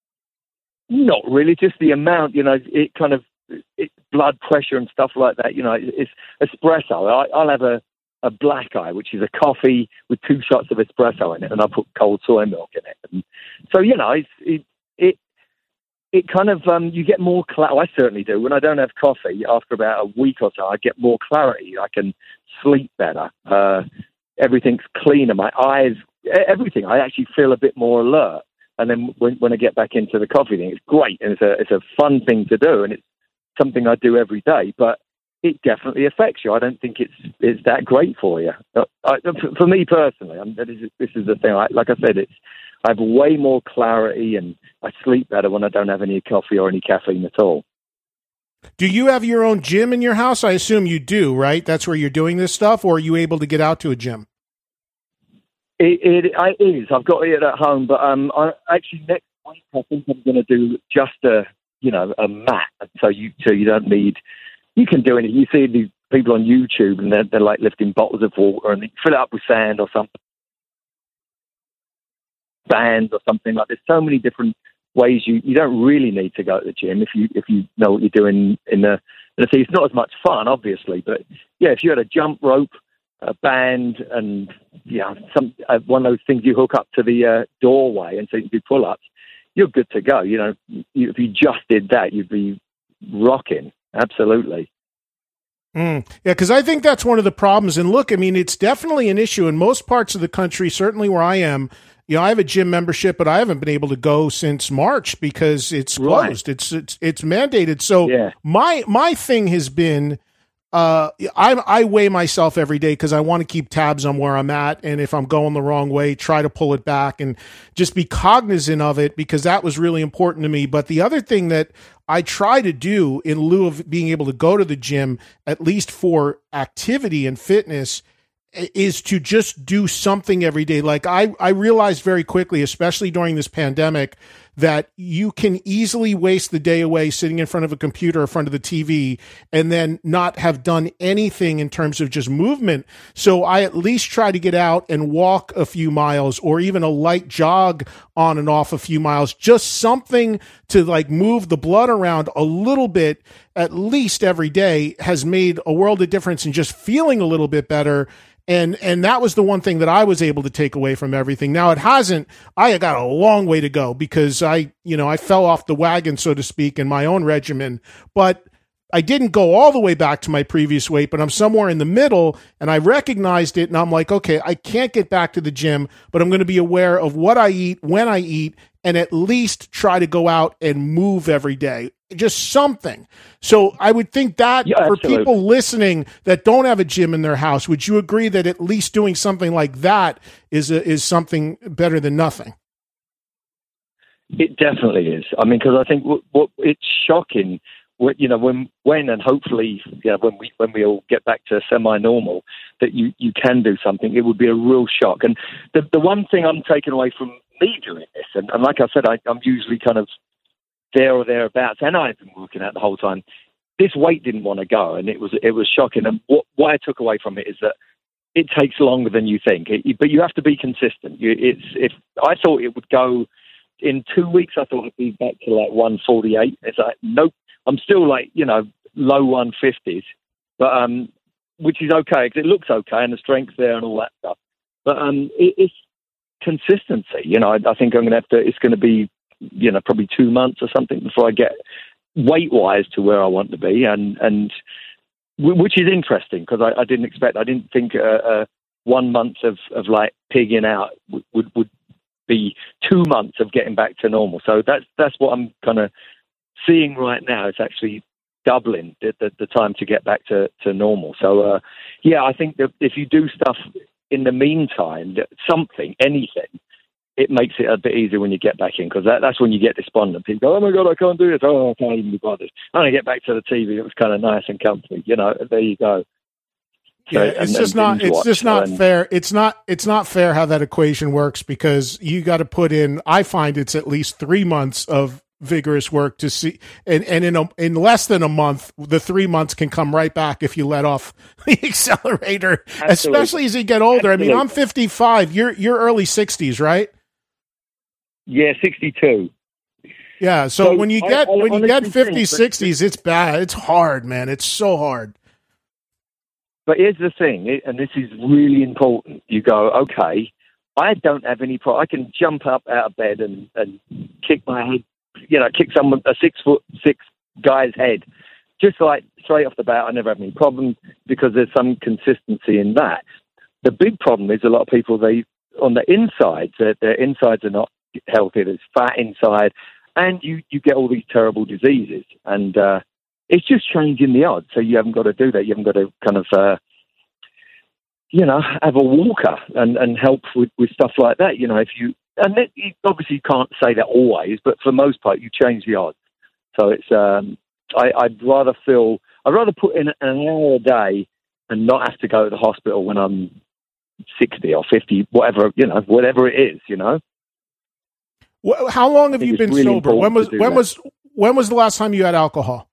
not really, just the amount, you know, it kind of, it, blood pressure and stuff like that, you know, it's espresso. I, I'll have a, a black eye, which is a coffee with two shots of espresso in it, and I put cold soy milk in it. And so, you know, it's, it, it, it kind of, um, you get more clarity. I certainly do. When I don't have coffee, after about a week or so, I get more clarity. I can sleep better. Uh, everything's cleaner. My eyes, everything. I actually feel a bit more alert. And then when, when I get back into the coffee thing, it's great. And it's a, it's a fun thing to do. And it's something I do every day, but it definitely affects you. I don't think it's it's that great for you. I, for me personally, I'm, this, is, this is the thing. I, like I said, it's I have way more clarity and I sleep better when I don't have any coffee or any caffeine at all. Do you have your own gym in your house? I assume you do, right? That's where you're doing this stuff, or are you able to get out to a gym? It, it, it is. I've got it at home, but um, I, actually next week I think I'm going to do just a you know a mat, so you so you don't need. You can do anything. You see these people on YouTube, and they're, they're like lifting bottles of water, and they fill it up with sand or something, bands or something like. There's so many different ways. You, you don't really need to go to the gym if you if you know what you're doing in the. In the it's not as much fun, obviously, but yeah, if you had a jump rope, a band, and yeah, some uh, one of those things you hook up to the uh, doorway, and so you can do pull-ups, you're good to go. You know, you, if you just did that, you'd be rocking. Absolutely. Mm. Yeah, because I think that's one of the problems. And look, I mean, it's definitely an issue in most parts of the country, certainly where I am. You know, I have a gym membership, but I haven't been able to go since March because it's closed. Right. It's, it's it's mandated. So yeah. my my thing has been, uh, I I weigh myself every day because I want to keep tabs on where I'm at, and if I'm going the wrong way, try to pull it back and just be cognizant of it because that was really important to me. But the other thing that I try to do in lieu of being able to go to the gym, at least for activity and fitness, is to just do something every day. Like I, I realized very quickly, especially during this pandemic, that you can easily waste the day away sitting in front of a computer or in front of the T V and then not have done anything in terms of just movement. So I at least try to get out and walk a few miles or even a light jog on and off a few miles, just something to like move the blood around a little bit, at least every day, has made a world of difference in just feeling a little bit better. And and that was the one thing that I was able to take away from everything. Now it hasn't, I got a long way to go because I, you know, I fell off the wagon, so to speak, in my own regimen. But I didn't go all the way back to my previous weight, but I'm somewhere in the middle, and I recognized it, and I'm like, okay, I can't get back to the gym, but I'm going to be aware of what I eat, when I eat, and at least try to go out and move every day. Just something. So I would think that yeah, for absolutely. people listening that don't have a gym in their house, would you agree that at least doing something like that is a, is something better than nothing? It definitely is. I mean, because I think what, what it's shocking, what, you know, when when and hopefully, you know, when we when we all get back to semi-normal, that you, you can do something. It would be a real shock. And the the one thing I'm taking away from me doing this, and, and like I said, I, I'm usually kind of there or thereabouts, and I've been working out the whole time. This weight didn't want to go, and it was it was shocking. And what, what I took away from it is that it takes longer than you think, it, but you have to be consistent. You, it's if I thought it would go in two weeks, I thought it'd be back to like one forty-eight. It's like nope, I'm still like you know low one fifties, but um, which is okay because it looks okay and the strength's there and all that stuff. But um, it, it's consistency. You know, I, I think I'm going to have to. It's going to be you know probably two months or something before I get weight wise to where I want to be, and and which is interesting because I, I didn't expect. I didn't think uh, uh, one month of, of like pigging out would, would would be two months of getting back to normal. So that's that's what I'm kind of seeing right now. It's actually doubling the, the, the time to get back to, to normal. So uh, yeah, I think that if you do stuff in the meantime, something, anything, it makes it a bit easier when you get back in, because that, that's when you get despondent. People go, oh my God, I can't do this. Oh, I can't even be bothered. I want to get back to the T V. It was kind of nice and comfy. You know, there you go. So, yeah, it's and, just and not, it's just not and, fair. It's not, it's not fair how that equation works, because you got to put in, I find it's at least three months of vigorous work to see, and, and in a, in less than a month, the three months can come right back if you let off the accelerator, Absolutely. Especially as you get older. Absolutely. I mean, I'm fifty-five, you're, you're early sixties, right? Yeah, sixty-two. Yeah. So, so when you get, I, I when you get fifties, sixties, it's bad. It's hard, man. It's so hard. But here's the thing, and this is really important. You go, okay, I don't have any problem. I can jump up out of bed and, and kick my head, you know, kick someone, a six foot six guy's head. Just like straight off the bat, I never have any problems because there's some consistency in that. The big problem is a lot of people, they, on the insides, their, their insides are not healthy. There's fat inside, and you, you get all these terrible diseases. And, uh, it's just changing the odds. So you haven't got to do that. You haven't got to kind of, uh, you know, have a walker and, and help with, with stuff like that. You know, if you, and it, you obviously can't say that always, but for the most part, you change the odds. So it's, um, I, I'd rather feel, I'd rather put in an hour a day and not have to go to the hospital when I'm sixty or fifty, whatever, you know, whatever it is, you know. Well, how long have you been really sober? When was, when that. was, when was the last time you had alcohol?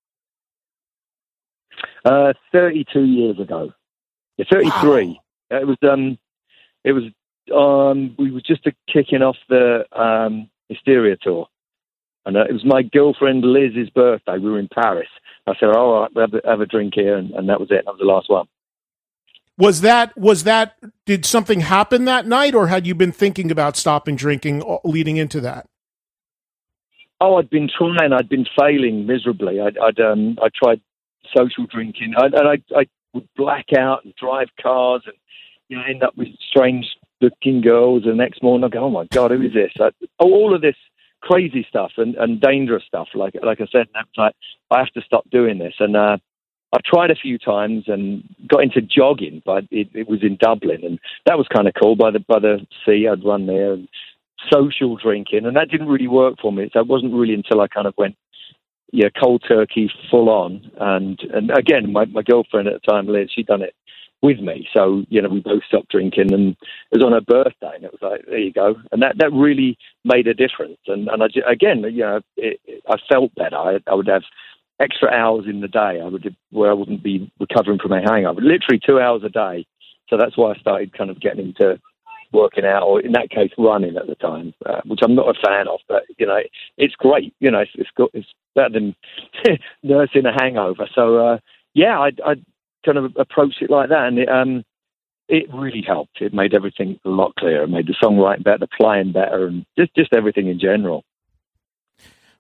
Uh, thirty-two years ago. Yeah, thirty-three. Wow. It was, um, it was, um, we were just a kicking off the, um, Hysteria tour. And uh, it was my girlfriend Liz's birthday. We were in Paris. I said, all right, we'll have, a, have a drink here. And, and that was it. That was the last one. Was that, was that, did something happen that night, or had you been thinking about stopping drinking leading into that? Oh, I'd been trying. I'd been failing miserably. I'd, I'd, um, I tried social drinking, I, and I, I would black out and drive cars, and you know, end up with strange-looking girls. And the next morning, I go, "Oh my God, who is this?" I, oh, all of this crazy stuff and, and dangerous stuff. Like like I said, like, I have to stop doing this. And uh, I tried a few times and got into jogging, but it, it was in Dublin, and that was kind of cool. By the by the sea, I'd run there, and social drinking, and that didn't really work for me. So it wasn't really until I kind of went, yeah, cold turkey, full on. And and again, my, my girlfriend at the time, Liz, she'd done it with me. So, you know, we both stopped drinking, and it was on her birthday, and it was like, there you go. And that, that really made a difference. And, and I, again, you know, it, it, I felt better. I, I would have extra hours in the day I would where I wouldn't be recovering from a hangover, literally two hours a day. So that's why I started kind of getting into working out, or in that case, running at the time, uh, which I'm not a fan of, but, you know, it's great. You know, it's, it's, got, it's better than nursing a hangover. So, uh, yeah, I, I kind of approached it like that, and it, um, it really helped. It made everything a lot clearer. It made the songwriting better, the playing better, and just, just everything in general.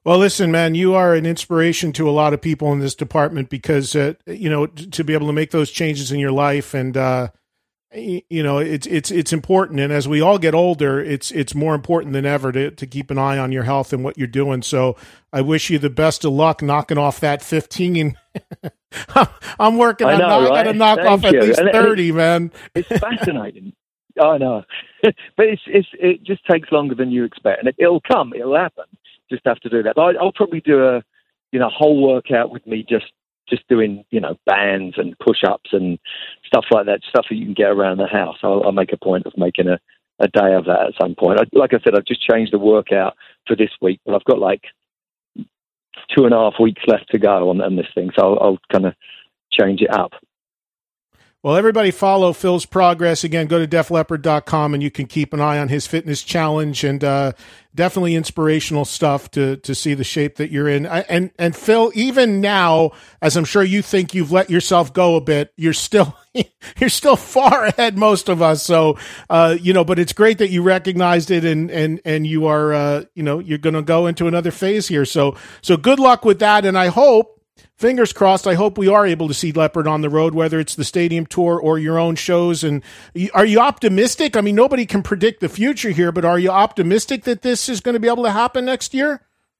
Well, listen, man, you are an inspiration to a lot of people in this department because, uh, you know, to be able to make those changes in your life and, uh, you know, it's, it's, it's important. And as we all get older, it's, it's more important than ever to, to keep an eye on your health and what you're doing. So I wish you the best of luck knocking off that fifteen. I'm working I on, know, I got to right? knock Thank off at you. least And it- thirty, man. It's fascinating. I know. But it's, it's, it just takes longer than you expect. And it, it'll come. It'll happen. Just have to do that. I, I'll probably do a, you know, whole workout with me just, just doing, you know, bands and push-ups and stuff like that, stuff that you can get around the house. I'll, I'll make a point of making a, a day of that at some point. I, like I said, I've just changed the workout for this week, but I've got like two and a half weeks left to go on, on this thing, so I'll, I'll kind of change it up. Well, everybody follow Phil's progress. Again, go to def leppard dot com and you can keep an eye on his fitness challenge and uh, definitely inspirational stuff to to see the shape that you're in. I, and and Phil, even now, as I'm sure you think you've let yourself go a bit, you're still you're still far ahead most of us. So, uh, you know, but it's great that you recognized it and and and you are, uh, you know, you're going to go into another phase here. So so good luck with that, and I hope. Fingers crossed, I hope we are able to see Leppard on the road, whether it's the stadium tour or your own shows. And are you optimistic? I mean, nobody can predict the future here, but are you optimistic that this is going to be able to happen next year?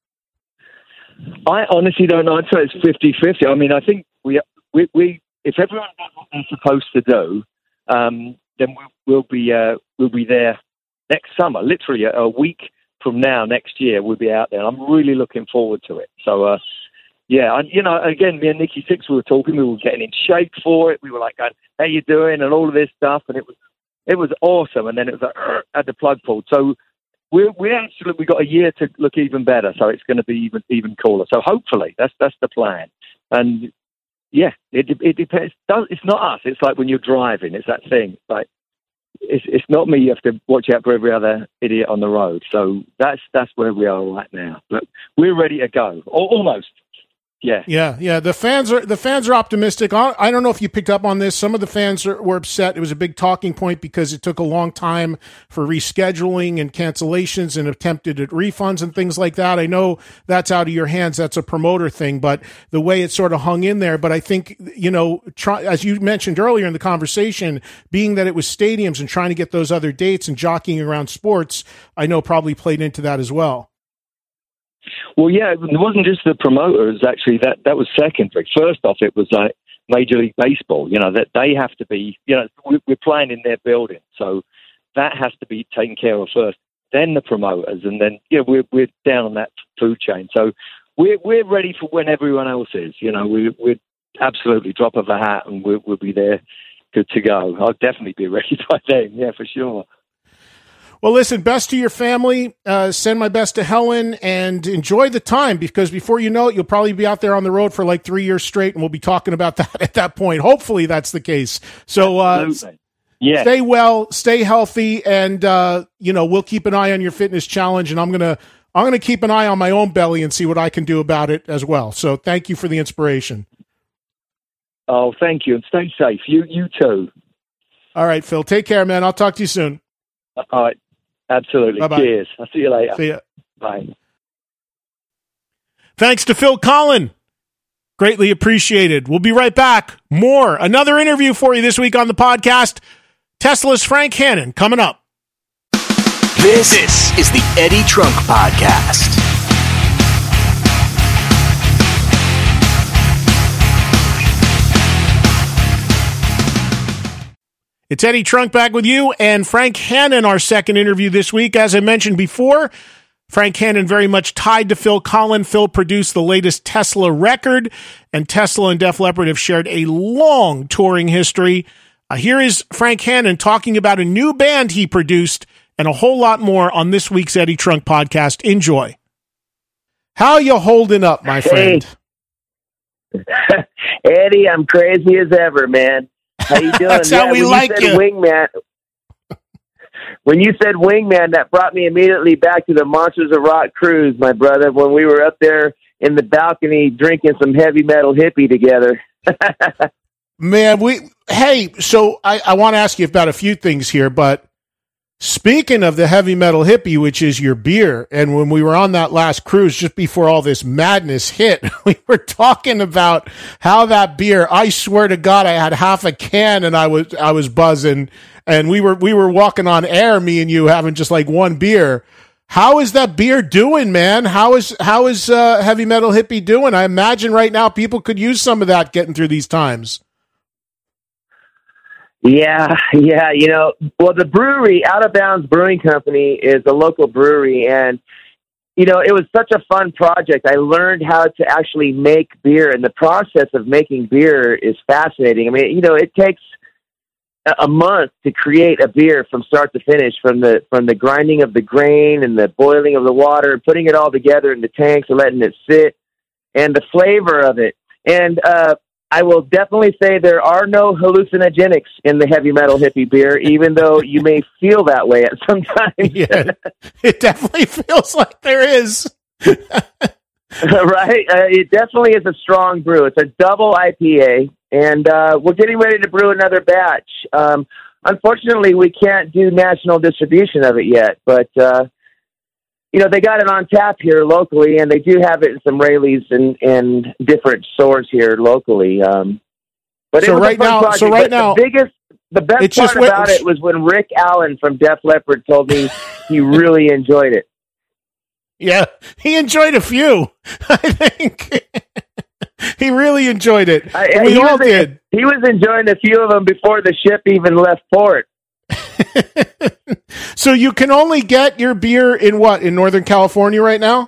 I honestly don't know. I'd say it's fifty-fifty. I mean, I think we, we, we if everyone does what they're supposed to do, um, then we'll, we'll be uh, we'll be there next summer. Literally a, a week from now, next year, we'll be out there. I'm really looking forward to it. So, uh, yeah, and, you know, again, me and Nikki Sixx, we were talking, we were getting in shape for it. We were like, going, how you doing? And all of this stuff. And it was it was awesome. And then it was like, uh, had the plug pulled. So we we actually, we got a year to look even better. So it's going to be even even cooler. So hopefully, that's that's the plan. And, yeah, it, it depends. It's not us. It's like when you're driving. It's that thing. Like, it's it's not me. You have to watch out for every other idiot on the road. So that's that's where we are right now. But we're ready to go. Almost. Yeah, yeah, yeah. The fans are the fans are optimistic. I don't know if you picked up on this. Some of the fans are, were upset. It was a big talking point because it took a long time for rescheduling and cancellations and attempted at refunds and things like that. I know that's out of your hands. That's a promoter thing, but the way it sort of hung in there. But I think, you know, try, as you mentioned earlier in the conversation, being that it was stadiums and trying to get those other dates and jockeying around sports, I know probably played into that as well. Well, yeah, it wasn't just the promoters, actually. That that was secondary. First off, it was like Major League Baseball, you know, that they have to be, you know, we're playing in their building. So that has to be taken care of first. Then the promoters, and then, yeah, we're, we're down on that food chain. So we're, we're ready for when everyone else is. You know, we, we're absolutely drop of a hat and we'll, we'll be there good to go. I'll definitely be ready by then, yeah, for sure. Well, listen, best to your family. Uh, send my best to Helen and enjoy the time because before you know it, you'll probably be out there on the road for like three years straight, and we'll be talking about that at that point. Hopefully that's the case. So uh, yeah. Stay well, stay healthy, and, uh, you know, we'll keep an eye on your fitness challenge, and I'm going to I'm going to keep an eye on my own belly and see what I can do about it as well. So thank you for the inspiration. Oh, thank you, and stay safe. You, you too. All right, Phil. Take care, man. I'll talk to you soon. All right. Absolutely. Bye-bye. Cheers. I'll see you later. See ya. Bye. Thanks to Phil Collen. Greatly appreciated. We'll be right back. More. Another interview for you this week on the podcast. Tesla's Frank Hannon coming up. This, this is the Eddie Trunk Podcast. It's Eddie Trunk back with you and Frank Hannon, our second interview this week. As I mentioned before, Frank Hannon very much tied to Phil Collen. Phil produced the latest Tesla record, and Tesla and Def Leppard have shared a long touring history. Uh, here is Frank Hannon talking about a new band he produced and a whole lot more on this week's Eddie Trunk Podcast. Enjoy. How you holding up, my friend? Hey. Eddie, I'm crazy as ever, man. How you doing? That's yeah, how we when like you. Said you. Wingman, when you said Wingman, that brought me immediately back to the Monsters of Rock cruise, my brother, when we were up there in the balcony drinking some heavy metal hippie together. Man, we hey, so I, I want to ask you about a few things here, but Speaking of the Heavy Metal Hippie, which is your beer, and when we were on that last cruise, just before all this madness hit, we were talking about how that beer, I swear to God, I had half a can and I was, I was buzzing, and we were, we were walking on air, me and you, having just like one beer. How is that beer doing, man? How is, how is, uh, Heavy Metal Hippie doing? I imagine right now people could use some of that getting through these times. Yeah, yeah, you know, well, the brewery, Out of Bounds Brewing Company, is a local brewery, and, you know, it was such a fun project. I learned how to actually make beer, and the process of making beer is fascinating. I mean, you know, it takes a month to create a beer from start to finish, from the from the grinding of the grain and the boiling of the water, putting it all together in the tanks and letting it sit, and the flavor of it. And, uh, I will definitely say there are no hallucinogenics in the Heavy Metal Hippie beer, even though you may feel that way at some time. Yeah, it definitely feels like there is. Right? Uh, it definitely is a strong brew. It's a double I P A, and uh, we're getting ready to brew another batch. Um, unfortunately, we can't do national distribution of it yet, but uh, you know, they got it on tap here locally, and they do have it in some Rayleighs and, and different stores here locally. Um, but so it was right a fun now, project. so right but now, the biggest, the best it's part just about wait, it was when Rick Allen from Def Leppard told me he really enjoyed it. Yeah, he enjoyed a few. I think he really enjoyed it. I, we all was, did. He was enjoying a few of them before the ship even left port. So you can only get your beer in what, in Northern California right now?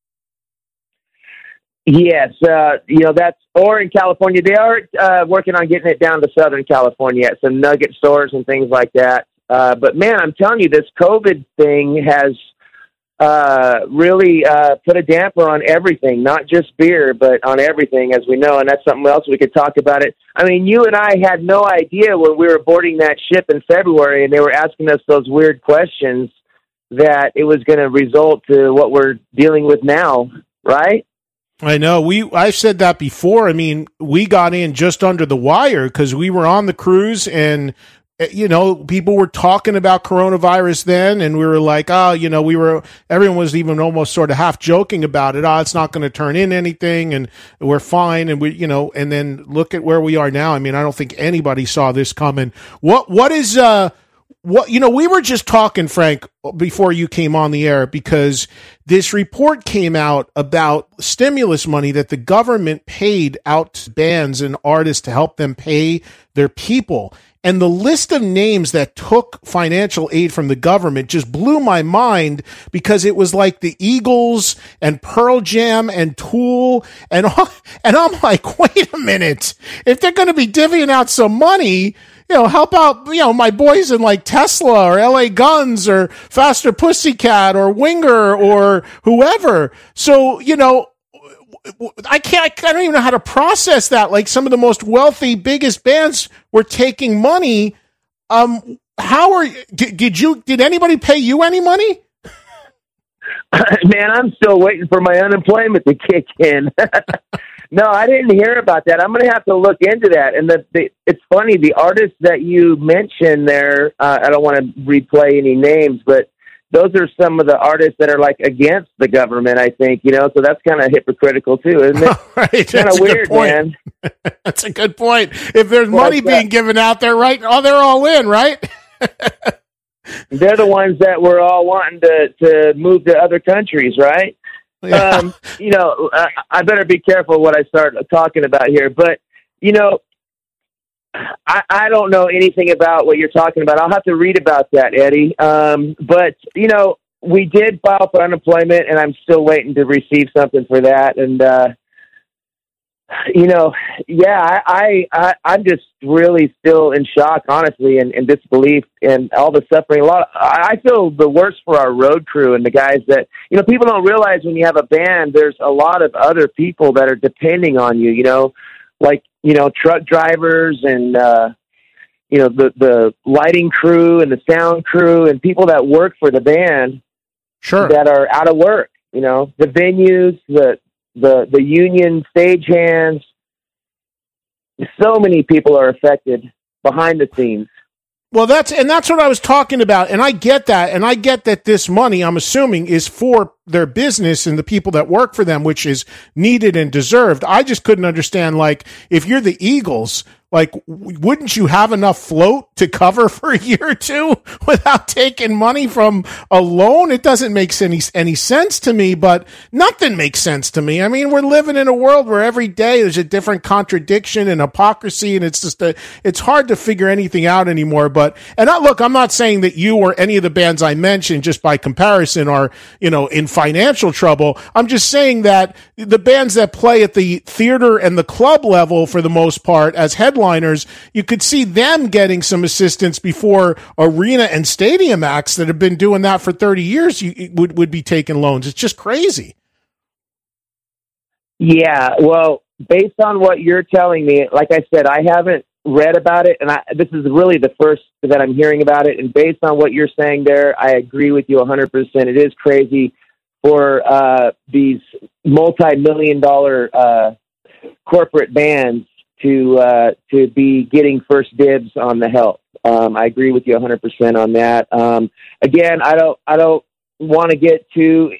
Yes, uh, you know, that's, or in California. They are uh, working on getting it down to Southern California at some nugget stores and things like that. Uh, but man, I'm telling you, this COVID thing has uh, really uh, put a damper on everything, not just beer, but on everything, as we know. And that's something else we could talk about it. I mean, you and I had no idea when we were boarding that ship in February and they were asking us those weird questions that it was going to result to what we're dealing with now, right? I know. We I've said that before. I mean, we got in just under the wire because we were on the cruise and, you know, people were talking about coronavirus then, and we were like, oh, you know, we were, everyone was even almost sort of half joking about it. Oh, it's not going to turn in anything and we're fine. And we, you know, and then look at where we are now. I mean, I don't think anybody saw this coming. What, what is, uh, what, you know, we were just talking, Frank, before you came on the air, because this report came out about stimulus money that the government paid out to bands and artists to help them pay their people. And the list of names that took financial aid from the government just blew my mind, because it was like the Eagles and Pearl Jam and Tool. And, and I'm like, wait a minute. If they're going to be divvying out some money, you know, help out, you know, my boys in like Tesla or L A Guns or Faster Pussycat or Winger or whoever. So, you know, I can't, I don't even know how to process that. Like, some of the most wealthy, biggest bands were taking money. Um, how are, did, did you, did anybody pay you any money? Man, I'm still waiting for my unemployment to kick in. No, I didn't hear about that. I'm going to have to look into that. And the, the it's funny, the artists that you mentioned there, uh, I don't want to replay any names, but those are some of the artists that are like against the government, I think, you know, so that's kind of hypocritical too, isn't it? Right. Kind of weird, man. That's a good point. If there's well, money being given out there, right? Oh, they're all in, right? They're the ones that we're all wanting to, to move to other countries, right? Yeah. Um, you know, I, I better be careful what I start talking about here, but, you know, I, I don't know anything about what you're talking about. I'll have to read about that, Eddie. Um, but, you know, we did file for unemployment, and I'm still waiting to receive something for that. And, uh, you know, yeah, I, I, I'm just really still in shock, honestly, and, and disbelief and all the suffering. A lot. I feel the worst for our road crew and the guys that, you know, people don't realize when you have a band, there's a lot of other people that are depending on you, you know, like, you know, truck drivers and, uh, you know, the, the lighting crew and the sound crew and people that work for the band. Sure. That are out of work, you know, the venues, the, the, the union stagehands. So many people are affected behind the scenes. Well, that's and that's what I was talking about, and I get that, and I get that this money, I'm assuming, is for their business and the people that work for them, which is needed and deserved. I just couldn't understand, like, if you're the Eagles, like, wouldn't you have enough float to cover for a year or two without taking money from a loan? It doesn't make any any sense to me, but nothing makes sense to me. I mean, we're living in a world where every day there's a different contradiction and hypocrisy, and it's just a, it's hard to figure anything out anymore. But and I, look, I'm not saying that you or any of the bands I mentioned, just by comparison, are, you know, in financial trouble. I'm just saying that the bands that play at the theater and the club level, for the most part, as headliners, you could see them getting some assistance before arena and stadium acts that have been doing that for thirty years you, would, would be taking loans. It's just crazy. Yeah, well, based on what you're telling me, like I said, I haven't read about it, and I, this is really the first that I'm hearing about it, and based on what you're saying there, I agree with you one hundred percent. It is crazy for uh, these multi-million dollar uh, corporate bands to uh, to be getting first dibs on the help. Um, I agree with you one hundred percent on that. Um, again, I don't I don't want to get too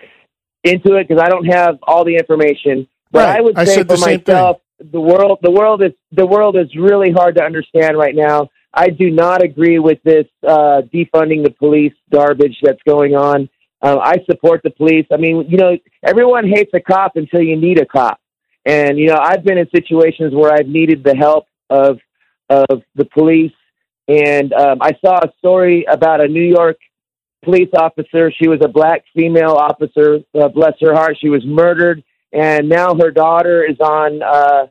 into it because I don't have all the information. But right. I would I say for myself, the world the world is the world is really hard to understand right now. I do not agree with this uh, defunding the police garbage that's going on. Uh, I support the police. I mean, you know, everyone hates a cop until you need a cop. And, you know, I've been in situations where I've needed the help of of the police. And um, I saw a story about a New York police officer. She was a black female officer, uh, bless her heart. She was murdered. And now her daughter is on uh,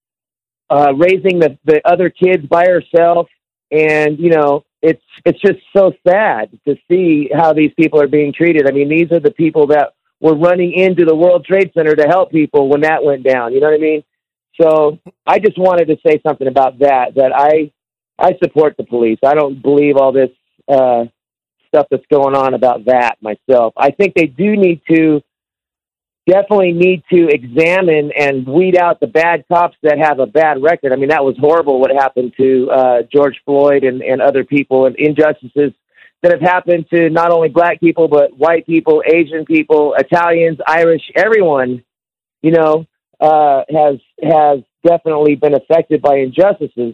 uh, raising the, the other kids by herself. And, you know, it's it's just so sad to see how these people are being treated. I mean, these are the people that were running into the World Trade Center to help people when that went down. You know what I mean? So I just wanted to say something about that, that I I support the police. I don't believe all this uh, stuff that's going on about that myself. I think they do need to, definitely need to examine and weed out the bad cops that have a bad record. I mean, that was horrible what happened to uh, George Floyd and, and other people, and injustices that have happened to not only black people, but white people, Asian people, Italians, Irish, everyone, you know, uh, has, has definitely been affected by injustices.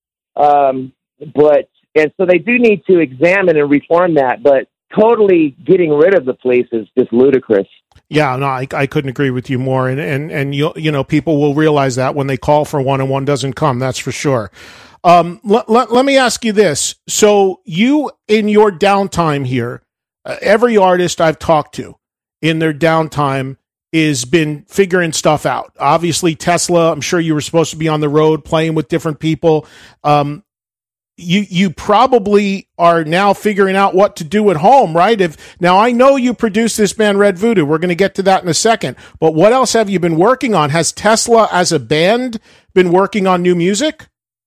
Um, but, and so they do need to examine and reform that, but totally getting rid of the police is just ludicrous. Yeah, no, I, I couldn't agree with you more. And, and, and you, you know, people will realize that when they call for one and one doesn't come, that's for sure. Um, let, let, let me ask you this. So you, in your downtime here, uh, every artist I've talked to in their downtime is been figuring stuff out. Obviously Tesla, I'm sure you were supposed to be on the road playing with different people. Um, you, you probably are now figuring out what to do at home, right? If now I know you produced this band Red Voodoo. We're going to get to that in a second, but what else have you been working on? Has Tesla as a band been working on new music?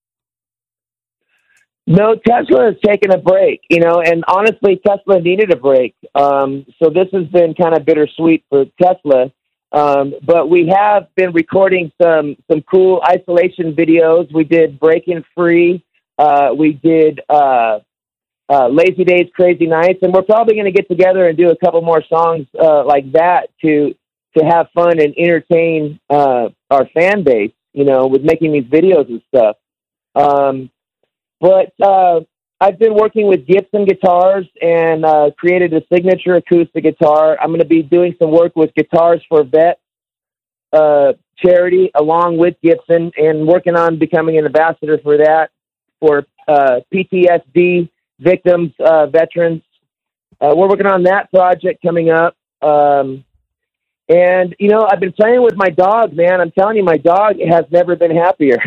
No, Tesla has taken a break, you know, and honestly, Tesla needed a break. Um, so this has been kind of bittersweet for Tesla. Um, but we have been recording some, some cool isolation videos. We did Breaking Free. Uh, we did uh, uh, Lazy Days, Crazy Nights. And we're probably going to get together and do a couple more songs uh, like that to to have fun and entertain uh, our fan base, you know, with making these videos and stuff. Um But uh, I've been working with Gibson guitars and uh, created a signature acoustic guitar. I'm going to be doing some work with Guitars for Vets uh, charity along with Gibson, and working on becoming an ambassador for that, for uh, P T S D victims, uh, veterans. Uh, we're working on that project coming up. Um, and, you know, I've been playing with my dog, man. I'm telling you, my dog has never been happier.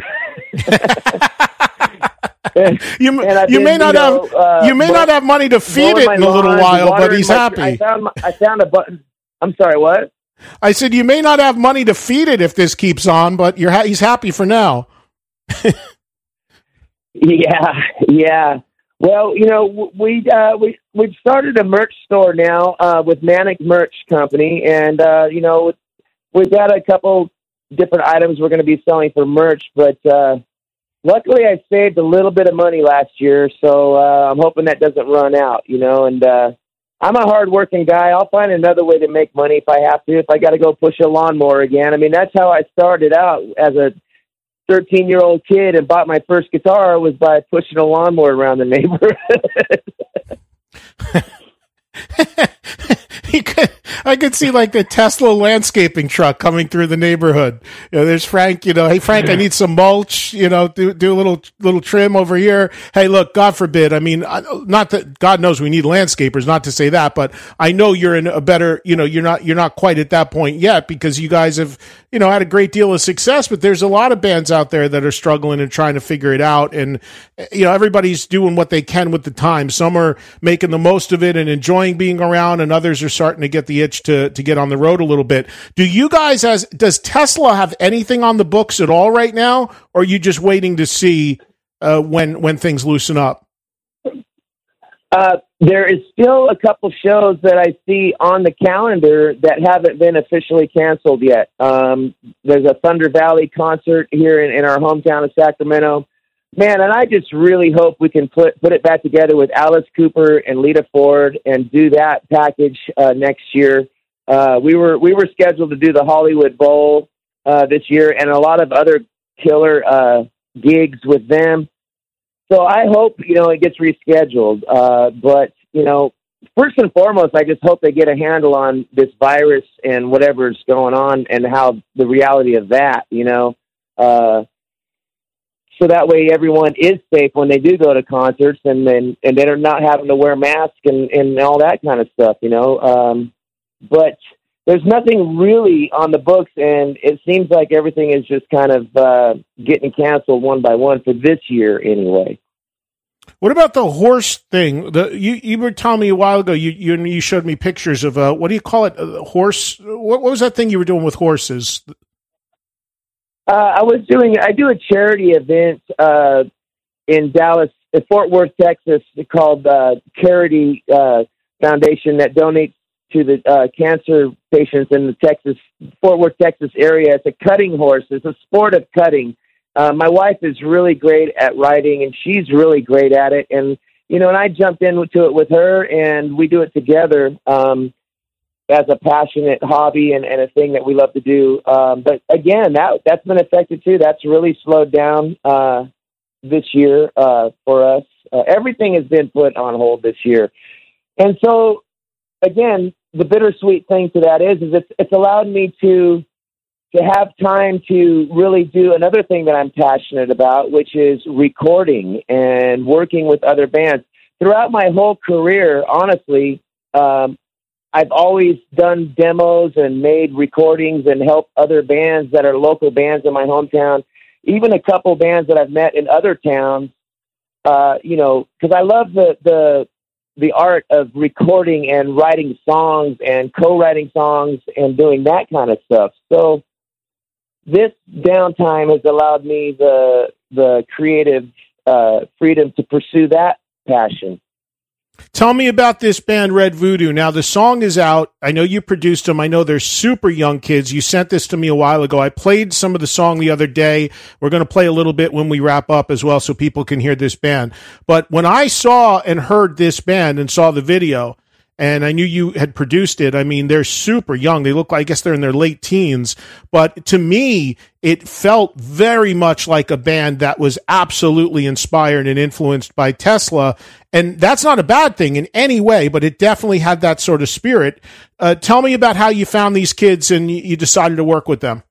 you you been, may not you know, have uh, you may not have money to feed it in a little while, but he's my, happy. I found my, I found a button. I'm sorry, what? I said you may not have money to feed it if this keeps on, but you're ha- he's happy for now. yeah, yeah. Well, you know, we uh, we we've started a merch store now uh, with Manic Merch Company, and uh, you know, we've got a couple different items we're going to be selling for merch, but. Uh, luckily I saved a little bit of money last year, so uh, I'm hoping that doesn't run out, you know, and uh, I'm a hard-working guy. I'll find another way to make money if I have to, if I got to go push a lawnmower again. I mean, that's how I started out as a thirteen-year-old kid and bought my first guitar was by pushing a lawnmower around the neighborhood. You could, I could see like the Tesla landscaping truck coming through the neighborhood. You know, there's Frank, you know, hey Frank, I need some mulch, you know, do, do a little, little trim over here. Hey, look, God forbid. I mean, not that God knows we need landscapers, not to say that, but I know you're in a better, you know, you're not, you're not quite at that point yet because you guys have, you know, had a great deal of success, but there's a lot of bands out there that are struggling and trying to figure it out. And, you know, everybody's doing what they can with the time. Some are making the most of it and enjoying being around, and others are starting to get the itch to, to get on the road a little bit. Do you guys, as does Tesla have anything on the books at all right now, or are you just waiting to see uh, when when things loosen up? Uh, there is still a couple shows that I see on the calendar that haven't been officially canceled yet. Um, there's a Thunder Valley concert here in, in our hometown of Sacramento. Man, and I just really hope we can put put it back together with Alice Cooper and Lita Ford and do that package uh, next year. Uh, we were we were scheduled to do the Hollywood Bowl uh, this year and a lot of other killer uh, gigs with them. So I hope, you know, it gets rescheduled. Uh, but, you know, first and foremost, I just hope they get a handle on this virus and whatever's going on and how the reality of that, you know. Uh, so that way everyone is safe when they do go to concerts and then and they're not having to wear masks and, and all that kind of stuff, you know. Um, but there's nothing really on the books, and it seems like everything is just kind of uh, getting canceled one by one for this year anyway. What about the horse thing? The you, you were telling me a while ago, you you, you showed me pictures of, uh, what do you call it, uh, horse? What, what was that thing you were doing with horses? Uh, I was doing, I do a charity event uh, in Dallas, in Fort Worth, Texas, called uh, Charity uh, Foundation that donates to the uh, cancer patients in the Texas, Fort Worth, Texas area. It's a cutting horse. It's a sport of cutting. Uh, my wife is really great at riding, and she's really great at it. And, you know, and I jumped into it with her, and we do it together um, as a passionate hobby and, and a thing that we love to do. Um, but, again, that, that's been affected, too. That's really slowed down uh, this year uh, for us. Uh, everything has been put on hold this year. And so, again, the bittersweet thing to that is, is it's, it's allowed me to to have time to really do another thing that I'm passionate about, which is recording and working with other bands. Throughout my whole career, honestly, um, I've always done demos and made recordings and helped other bands that are local bands in my hometown, even a couple bands that I've met in other towns, uh, you know, because I love the, the, the art of recording and writing songs and co-writing songs and doing that kind of stuff. So this downtime has allowed me the the creative uh, freedom to pursue that passion. Tell me about this band, Red Voodoo. Now, the song is out. I know you produced them. I know they're super young kids. You sent this to me a while ago. I played some of the song the other day. We're going to play a little bit when we wrap up as well so people can hear this band. But when I saw and heard this band and saw the video, and I knew you had produced it, I mean, they're super young. They look like, I guess they're in their late teens. But to me, it felt very much like a band that was absolutely inspired and influenced by Tesla. And that's not a bad thing in any way, but it definitely had that sort of spirit. Uh, tell me about how you found these kids and you decided to work with them.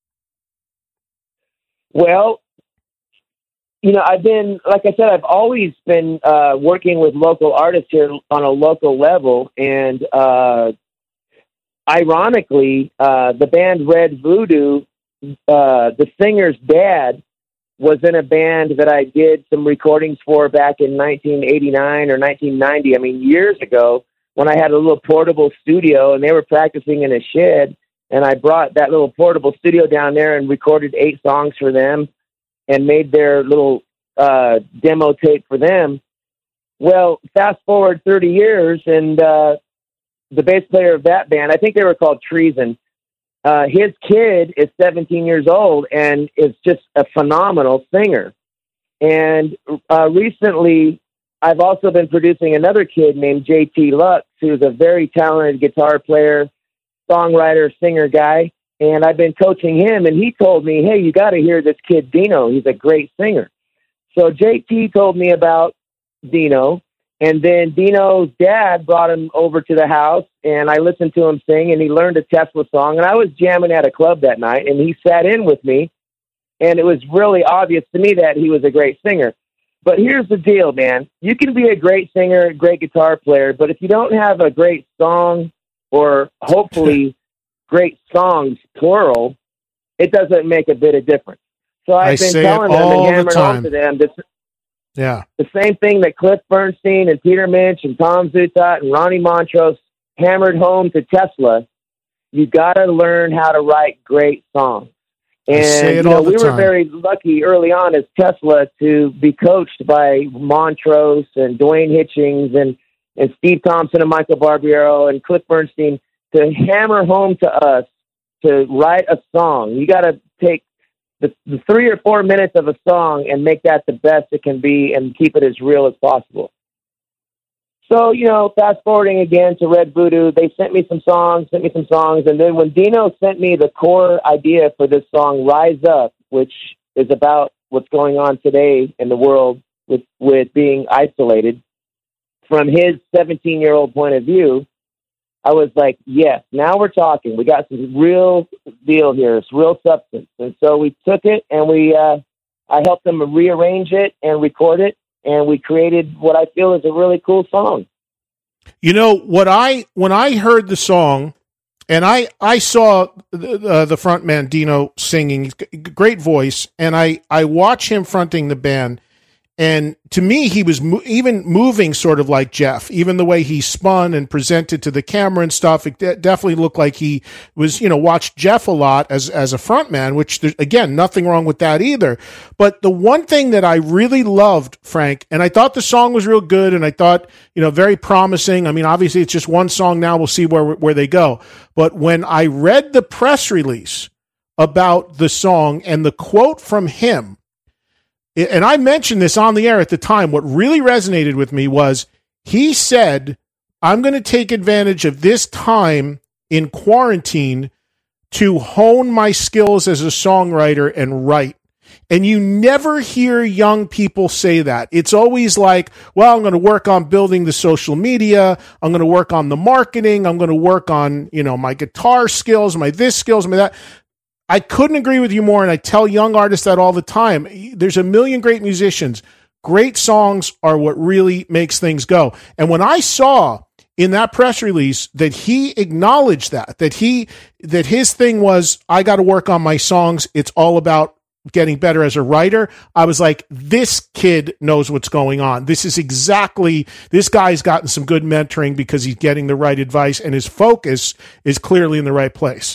Well, you know, I've been, like I said, I've always been uh, working with local artists here on a local level. And uh, ironically, uh, the band Red Voodoo, uh, the singer's dad was in a band that I did some recordings for back in nineteen eighty-nine or nineteen ninety. I mean, years ago when I had a little portable studio and they were practicing in a shed. And I brought that little portable studio down there and recorded eight songs for them and made their little uh, demo tape for them. Well, fast forward thirty years, and uh, the bass player of that band, I think they were called Treason, uh, his kid is seventeen years old and is just a phenomenal singer. And uh, recently, I've also been producing another kid named J T Lux, who's a very talented guitar player, songwriter, singer guy. And I've been coaching him, and he told me, hey, you got to hear this kid Dino. He's a great singer. So J T told me about Dino, and then Dino's dad brought him over to the house, and I listened to him sing, and he learned a Tesla song, and I was jamming at a club that night, and he sat in with me, and it was really obvious to me that he was a great singer. But here's the deal, man. You can be a great singer, a great guitar player, but if you don't have a great song, or hopefully great songs, plural, it doesn't make a bit of difference. So I've I been telling them and hammering home to them this, yeah. the same thing that Cliff Bernstein and Peter Minch and Tom Zutaut and Ronnie Montrose hammered home to Tesla. You got to learn how to write great songs. And you know, we were very lucky early on as Tesla to be coached by Montrose and Dwayne Hitchings and, and Steve Thompson and Michael Barbiero and Cliff Bernstein to hammer home to us to write a song. You got to take the, the three or four minutes of a song and make that the best it can be and keep it as real as possible. So, you know, fast forwarding again to Red Voodoo, they sent me some songs, sent me some songs. And then when Dino sent me the core idea for this song, Rise Up, which is about what's going on today in the world with, with being isolated, from his seventeen-year-old point of view, I was like, yes, now we're talking. We got some real deal here. It's real substance. And so we took it and we, uh, I helped them rearrange it and record it. And we created what I feel is a really cool song. You know, what I, when I heard the song, and I, I saw the, uh, the front man, Dino, singing, he's got a great voice, and I, I watch him fronting the band, and to me, he was mo- even moving sort of like Jeff, even the way he spun and presented to the camera and stuff. It de- definitely looked like he was, you know, watched Jeff a lot as, as a front man, which there's, again, nothing wrong with that either. But the one thing that I really loved, Frank, and I thought the song was real good, and I thought, you know, very promising. I mean, obviously it's just one song now. We'll see where, where they go. But when I read the press release about the song and the quote from him, and I mentioned this on the air at the time, what really resonated with me was he said, I'm going to take advantage of this time in quarantine to hone my skills as a songwriter and write. And you never hear young people say that. It's always like, well, I'm going to work on building the social media. I'm going to work on the marketing. I'm going to work on, you know, my guitar skills, my this skills, my that. I couldn't agree with you more, and I tell young artists that all the time. There's a million great musicians. Great songs are what really makes things go. And when I saw in that press release that he acknowledged that, that he, that his thing was, I got to work on my songs. It's all about getting better as a writer. I was like, this kid knows what's going on. This is exactly, this guy's gotten some good mentoring because he's getting the right advice, and his focus is clearly in the right place.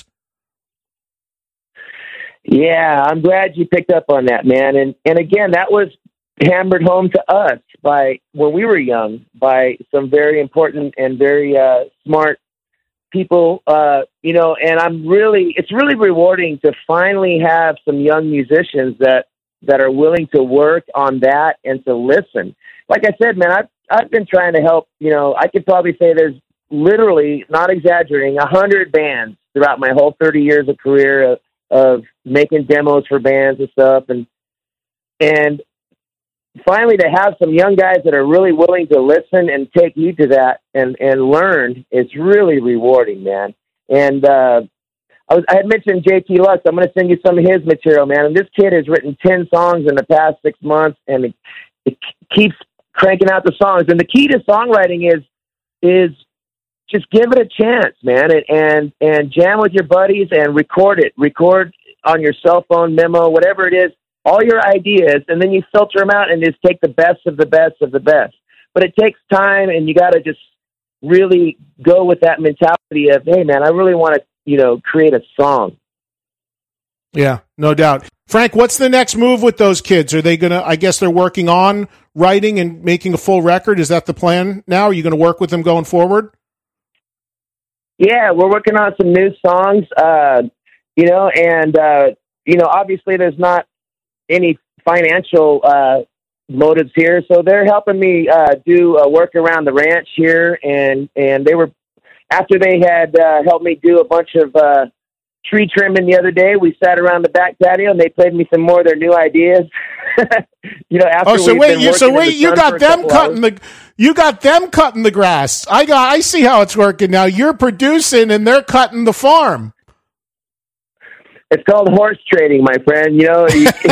Yeah, I'm glad you picked up on that, man. And and again, that was hammered home to us by when we were young by some very important and very uh, smart people. Uh, you know, and I'm really, it's really rewarding to finally have some young musicians that that are willing to work on that and to listen. Like I said, man, I've I've been trying to help. You know, I could probably say there's literally, not exaggerating, a hundred bands throughout my whole thirty years of career. Of, of making demos for bands and stuff. And, and finally to have some young guys that are really willing to listen and take heed to that and, and learn, it's really rewarding, man. And, uh, I was, I had mentioned J T Lux. I'm going to send you some of his material, man. And this kid has written ten songs in the past six months and it, it keeps cranking out the songs. And the key to songwriting is, is, just give it a chance, man, and, and and jam with your buddies and record it. Record on your cell phone, memo, whatever it is, all your ideas, and then you filter them out and just take the best of the best of the best. But it takes time, and you got to just really go with that mentality of, hey, man, I really want to, you know, create a song. Yeah, no doubt. Frank, what's the next move with those kids? Are they going to, I guess they're working on writing and making a full record. Is that the plan now? Are you going to work with them going forward? Yeah, we're working on some new songs, uh, you know, and, uh, you know, obviously there's not any financial uh, motives here. So they're helping me uh, do uh, work around the ranch here, and and they were after they had uh, helped me do a bunch of uh, tree trimming the other day. We sat around the back patio, and they played me some more of their new ideas. you know, after oh, so we've wait, been you, so working in wait, the you sun got for a them couple cutting hours. the, you got them cutting the grass. I got, I see how it's working now. You're producing, and they're cutting the farm. It's called horse trading, my friend. You know,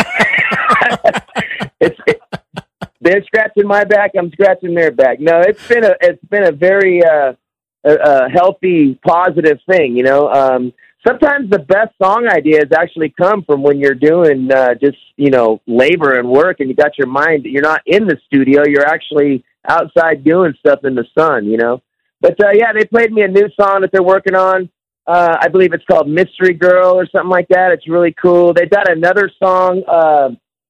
it's it, they're scratching my back, I'm scratching their back. No, it's been a it's been a very uh, a, a healthy, positive thing. You know, um, sometimes the best song ideas actually come from when you're doing uh, just you know labor and work, and you got your mind. You're not in the studio; you're actually outside doing stuff in the sun. You know, but uh, yeah, they played me a new song that they're working on. Uh, I believe it's called Mystery Girl or something like that. It's really cool. They've got another song. Uh,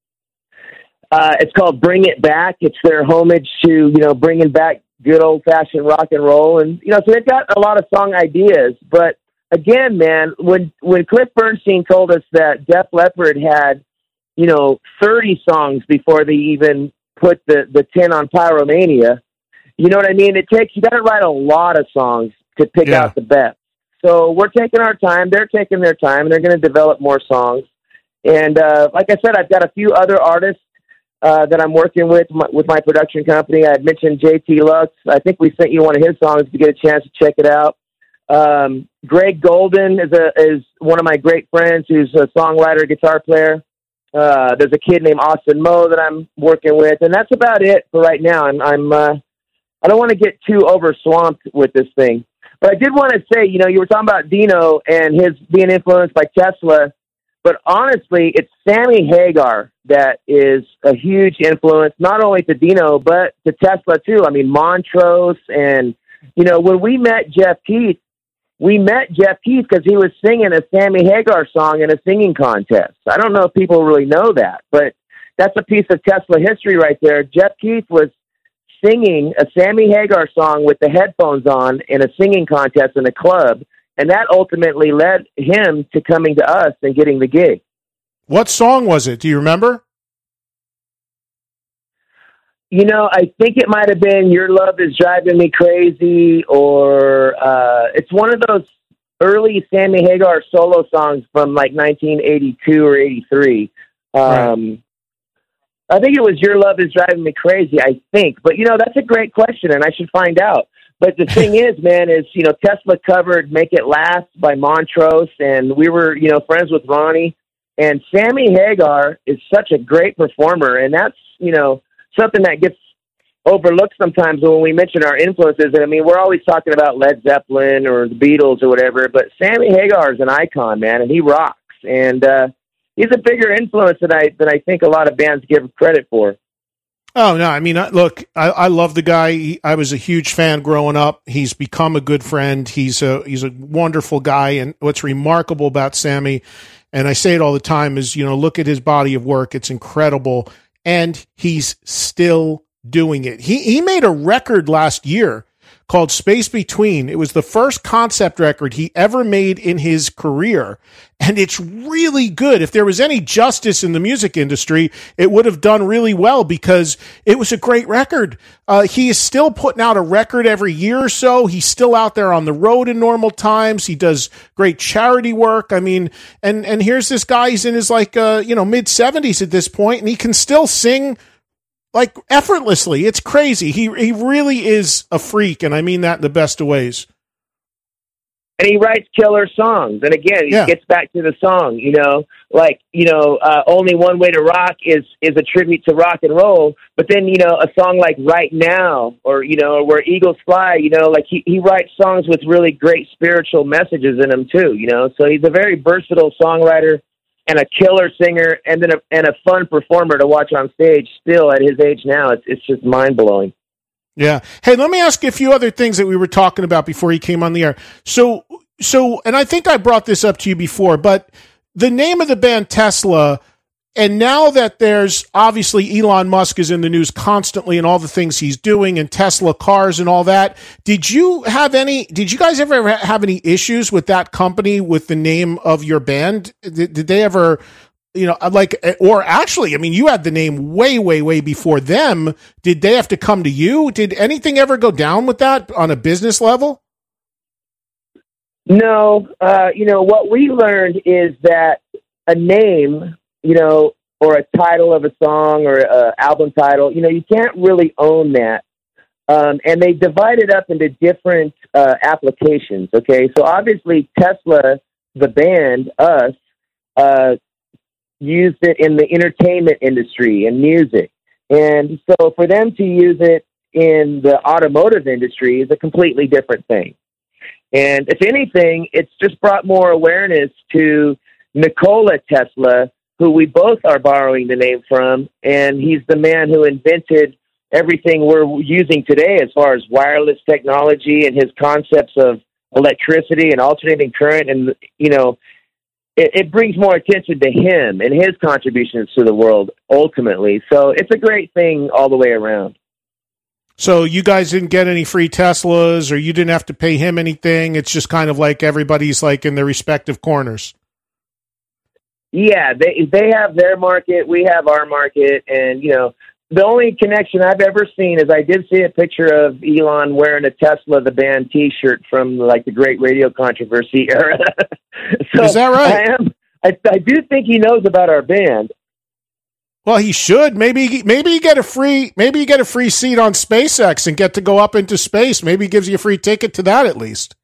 uh, it's called Bring It Back. It's their homage to, you know, bringing back good old fashioned rock and roll. And, you know, so they've got a lot of song ideas. But again, man, when, when Cliff Bernstein told us that Def Leppard had, you know, thirty songs before they even put the, the ten on Pyromania, you know what I mean? It takes, you got to write a lot of songs to pick Yeah. out the best. So we're taking our time. They're taking their time, and they're going to develop more songs. And uh, like I said, I've got a few other artists uh, that I'm working with my, with my production company. I had mentioned J T Lux. I think we sent you one of his songs to get a chance to check it out. Um, Greg Golden is a is one of my great friends who's a songwriter, guitar player. Uh, there's a kid named Austin Moe that I'm working with, and that's about it for right now. I'm, I'm uh, I don't want to get too over swamped with this thing. But I did want to say, you know, you were talking about Dino and his being influenced by Tesla, but honestly, it's Sammy Hagar that is a huge influence, not only to Dino, but to Tesla too. I mean, Montrose, and, you know, when we met Jeff Keith, we met Jeff Keith because he was singing a Sammy Hagar song in a singing contest. I don't know if people really know that, but that's a piece of Tesla history right there. Jeff Keith was singing a Sammy Hagar song with the headphones on in a singing contest in a club, and that ultimately led him to coming to us and getting the gig. What song was it? Do you remember? You know, I think it might have been Your Love Is Driving Me Crazy, or uh, it's one of those early Sammy Hagar solo songs from like nineteen eighty-two or eighty-three. Um, right. I think it was Your Love Is Driving Me Crazy, I think. But, you know, that's a great question, and I should find out. But the thing is, man, is, you know, Tesla covered Make It Last by Montrose, and we were, you know, friends with Ronnie. And Sammy Hagar is such a great performer, and that's, you know, something that gets overlooked sometimes when we mention our influences. And, I mean, we're always talking about Led Zeppelin or the Beatles or whatever, but Sammy Hagar is an icon, man, and he rocks. And, uh, he's a bigger influence than I than I think a lot of bands give credit for. Oh, no, I mean, look, I, I love the guy. He, I was a huge fan growing up. He's become a good friend. He's a he's a wonderful guy, and what's remarkable about Sammy, and I say it all the time, is, you know, look at his body of work. It's incredible, and he's still doing it. He he made a record last year called Space Between. It was the first concept record he ever made in his career, and it's really good. If there was any justice in the music industry, it would have done really well because it was a great record. Uh, he is still putting out a record every year or so. He's still out there on the road in normal times. He does great charity work. I mean, and, and here's this guy, he's in his like, uh, you know, mid seventies at this point, and he can still sing like effortlessly. It's crazy. He he really is a freak, and I mean that in the best of ways. And he writes killer songs. And again, he yeah. gets back to the song, you know, like, you know, uh, Only One Way to Rock is, is a tribute to rock and roll. But then, you know, a song like Right Now, or, you know, Where Eagles Fly, you know, like he, he writes songs with really great spiritual messages in them too, you know. So he's a very versatile songwriter and a killer singer, and then a, and a fun performer to watch on stage still at his age now. It's it's just mind-blowing. Yeah. Hey, let me ask you a few other things that we were talking about before you came on the air. So, so, and I think I brought this up to you before, but the name of the band Tesla, and now that there's obviously Elon Musk is in the news constantly and all the things he's doing and Tesla cars and all that, did you have any, did you guys ever have any issues with that company with the name of your band? Did, did they ever you know, like, or actually, I mean, you had the name way, way, way before them. Did they have to come to you? Did anything ever go down with that on a business level? No, uh, you know, what we learned is that a name, you know, or a title of a song or an album title, you know, you can't really own that. Um, and they divide it up into different uh, applications, okay? So obviously Tesla, the band, us, uh, used it in the entertainment industry and music. And so for them to use it in the automotive industry is a completely different thing. And if anything, it's just brought more awareness to Nikola Tesla, who we both are borrowing the name from, and he's the man who invented everything we're using today as far as wireless technology and his concepts of electricity and alternating current. And, you know, it, it brings more attention to him and his contributions to the world ultimately. So it's a great thing all the way around. So you guys didn't get any free Teslas, or you didn't have to pay him anything. It's just kind of like everybody's like in their respective corners. Yeah, they they have their market, we have our market, and you know, the only connection I've ever seen is I did see a picture of Elon wearing a Tesla the Band T-shirt from like the Great Radio Controversy era. So is that right? I am. I, I do think he knows about our band. Well, he should. Maybe maybe you get a free maybe you get a free seat on SpaceX and get to go up into space. Maybe he gives you a free ticket to that at least.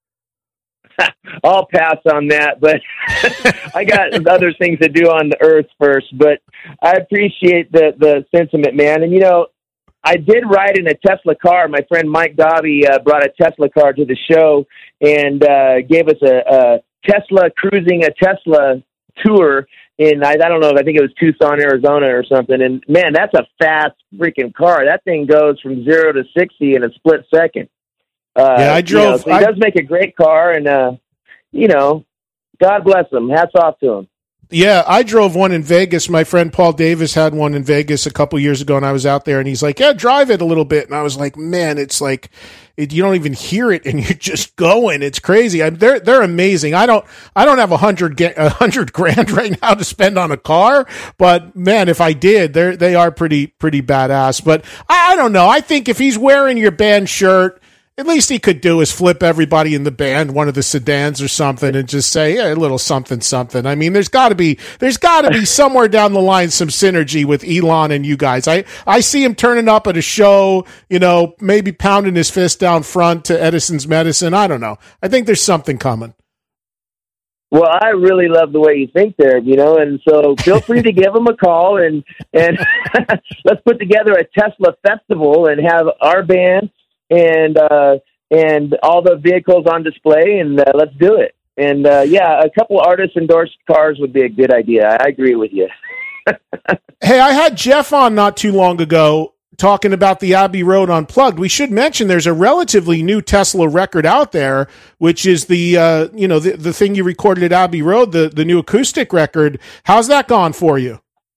I'll pass on that, but I got other things to do on the Earth first. But I appreciate the the sentiment, man. And you know, I did ride in a Tesla car. My friend Mike Dobby uh, brought a Tesla car to the show and uh, gave us a, a Tesla cruising a Tesla tour. In, I, I don't know, I think it was Tucson, Arizona or something. And, man, that's a fast freaking car. That thing goes from zero to sixty in a split second. Uh, yeah, I drove. You know, so he I, does make a great car, and, uh, you know, God bless him. Hats off to him. Yeah, I drove one in Vegas. My friend Paul Davis had one in Vegas a couple years ago, and I was out there, and he's like, yeah, drive it a little bit. And I was like, man, it's like, it, you don't even hear it, and you're just going. It's crazy. I, they're they're amazing. I don't I don't have a hundred a hundred grand right now to spend on a car, but man, if I did, they they are pretty pretty badass. But I, I don't know. I think if he's wearing your band shirt, at least he could do is flip everybody in the band one of the sedans or something and just say, yeah, a little something, something. I mean, there's got to be, there's got to be somewhere down the line some synergy with Elon and you guys. I, I see him turning up at a show, you know, maybe pounding his fist down front to Edison's Medicine. I don't know. I think there's something coming. Well, I really love the way you think there, you know, and so feel free to give him a call and, and let's put together a Tesla festival and have our band and uh, and all the vehicles on display, and uh, let's do it. And, uh, yeah, a couple artist-endorsed cars would be a good idea. I agree with you. Hey, I had Jeff on not too long ago talking about the Abbey Road Unplugged. We should mention there's a relatively new Tesla record out there, which is the, uh, you know, the, the thing you recorded at Abbey Road, the, the new acoustic record. How's that gone for you?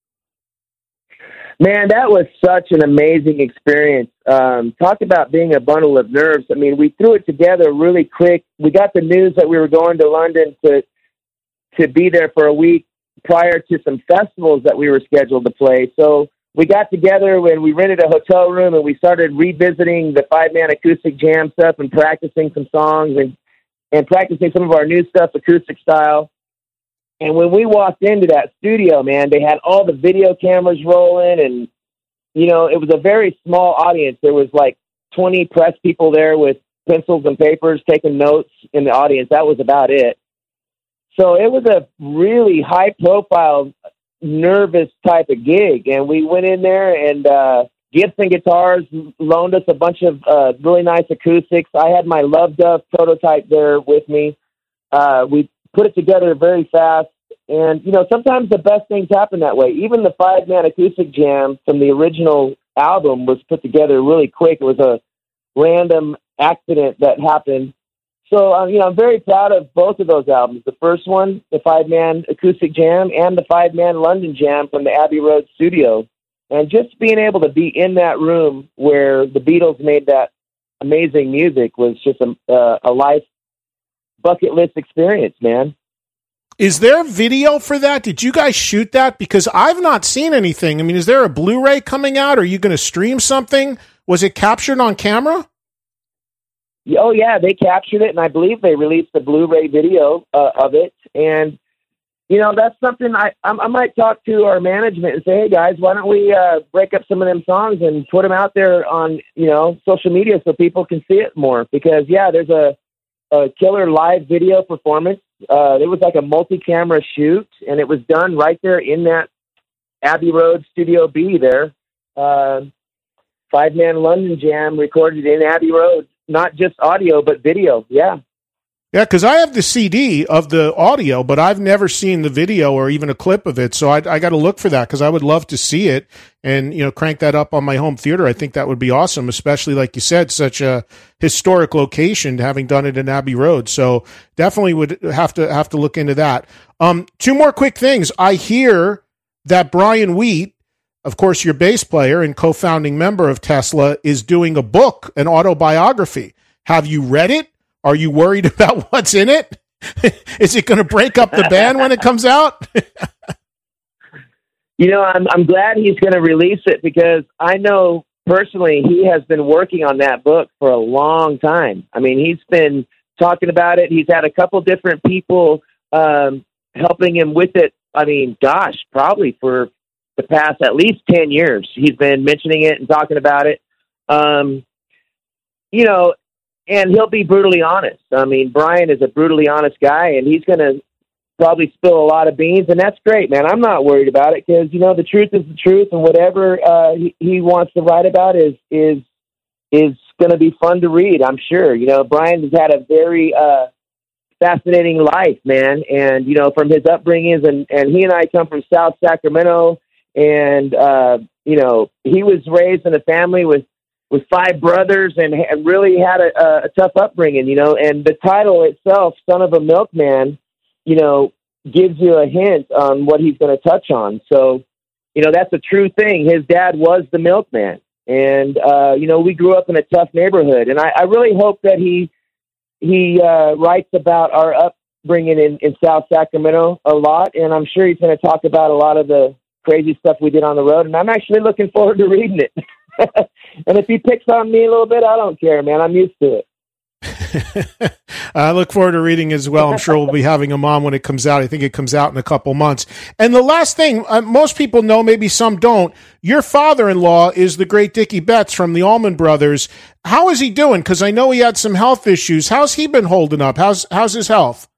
Man, that was such an amazing experience. Um, talk about being a bundle of nerves. I mean, we threw it together really quick. We got the news that we were going to London to to be there for a week prior to some festivals that we were scheduled to play. So we got together when we rented a hotel room and we started revisiting the five-man acoustic jam stuff and practicing some songs and, and practicing some of our new stuff acoustic style. And when we walked into that studio, man, they had all the video cameras rolling and, you know, it was a very small audience. There was like twenty press people there with pencils and papers taking notes in the audience. That was about it. So it was a really high profile, nervous type of gig. And we went in there and, uh, Gibson Guitars loaned us a bunch of, uh, really nice acoustics. I had my Love Dove prototype there with me. Uh, we put it together very fast. And, you know, sometimes the best things happen that way. Even the five-man acoustic jam from the original album was put together really quick. It was a random accident that happened. So, um, you know, I'm very proud of both of those albums. The first one, the five-man acoustic jam, and the five-man London jam from the Abbey Road studio. And just being able to be in that room where the Beatles made that amazing music was just a, uh, a life bucket list experience, man. Is there video for that? Did you guys shoot that? Because I've not seen anything. I mean, is there a Blu-ray coming out? Are you going to stream something? Was it captured on camera? Oh, yeah, they captured it, and I believe they released the Blu-ray video uh, of it. And, you know, that's something I, I I might talk to our management and say, hey, guys, why don't we uh, break up some of them songs and put them out there on, you know, social media so people can see it more? Because, yeah, there's a, a killer live video performance. Uh, it was like a multi-camera shoot, and it was done right there in that Abbey Road Studio B there. Uh, five-man London Jam recorded in Abbey Road. Not just audio, but video. Yeah. Yeah, because I have the C D of the audio, but I've never seen the video or even a clip of it. So I, I got to look for that because I would love to see it and, you know, crank that up on my home theater. I think that would be awesome, especially, like you said, such a historic location, having done it in Abbey Road. So definitely would have to have to look into that. Um, two more quick things. I hear that Brian Wheat, of course, your bass player and co-founding member of Tesla, is doing a book, an autobiography. Have you read it? Are you worried about what's in it? Is it going to break up the band when it comes out? You know, I'm I'm glad he's going to release it because I know personally he has been working on that book for a long time. I mean, he's been talking about it. He's had a couple different people um, helping him with it. I mean, gosh, probably for the past at least ten years. He's been mentioning it and talking about it. Um, you know, and he'll be brutally honest. I mean, Brian is a brutally honest guy, and he's going to probably spill a lot of beans, and that's great, man. I'm not worried about it because, you know, the truth is the truth, and whatever uh, he, he wants to write about is is is going to be fun to read, I'm sure. You know, Brian has had a very uh, fascinating life, man, and, you know, from his upbringings, and, and he and I come from South Sacramento. And, uh, you know, he was raised in a family with, with five brothers and, and really had a, a tough upbringing, you know, and the title itself, Son of a Milkman, you know, gives you a hint on what he's going to touch on. So, you know, that's a true thing. His dad was the milkman. And, uh, you know, we grew up in a tough neighborhood. And I, I really hope that he, he uh, writes about our upbringing in, in South Sacramento a lot. And I'm sure he's going to talk about a lot of the crazy stuff we did on the road, and I'm actually looking forward to reading it. And if he picks on me a little bit, I don't care, man. I'm used to it. I look forward to reading as well. I'm sure we'll be having him on when it comes out. I think it comes out in a couple months. And the last thing, uh, most people know, maybe some don't, your father-in-law is the great Dickie Betts from the Allman Brothers. How is he doing? Because I know he had some health issues. How's he been holding up? How's how's his health?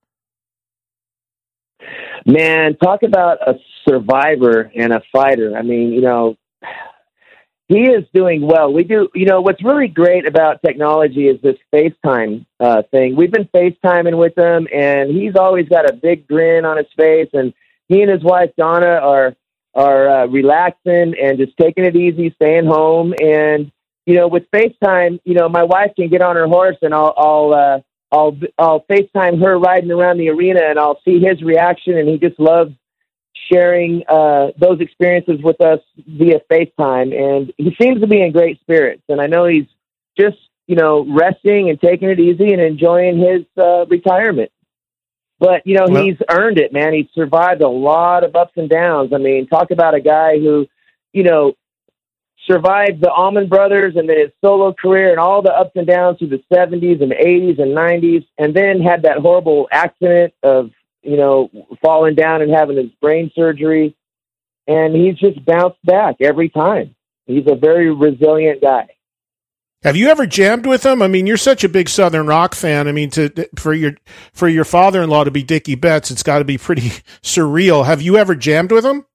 Man, talk about a survivor and a fighter. I mean, you know, he is doing well. We do, you know, what's really great about technology is this FaceTime uh, thing. We've been FaceTiming with him, and he's always got a big grin on his face, and he and his wife, Donna, are are uh, relaxing and just taking it easy, staying home. And, you know, with FaceTime, you know, my wife can get on her horse, and I'll, I'll, uh, I'll, I'll FaceTime her riding around the arena, and I'll see his reaction, and he just loves sharing uh, those experiences with us via FaceTime. And he seems to be in great spirits. And I know he's just, you know, resting and taking it easy and enjoying his uh, retirement. But, you know, well, he's earned it, man. He's survived a lot of ups and downs. I mean, talk about a guy who, you know, survived the Allman Brothers and then his solo career and all the ups and downs through the seventies and eighties and nineties, and then had that horrible accident of, you know, falling down and having his brain surgery. And he's just bounced back every time. He's a very resilient guy. Have you ever jammed with him? I mean, you're such a big Southern rock fan. I mean, to for your for your father-in-law to be Dickie Betts, it's got to be pretty surreal. Have you ever jammed with him?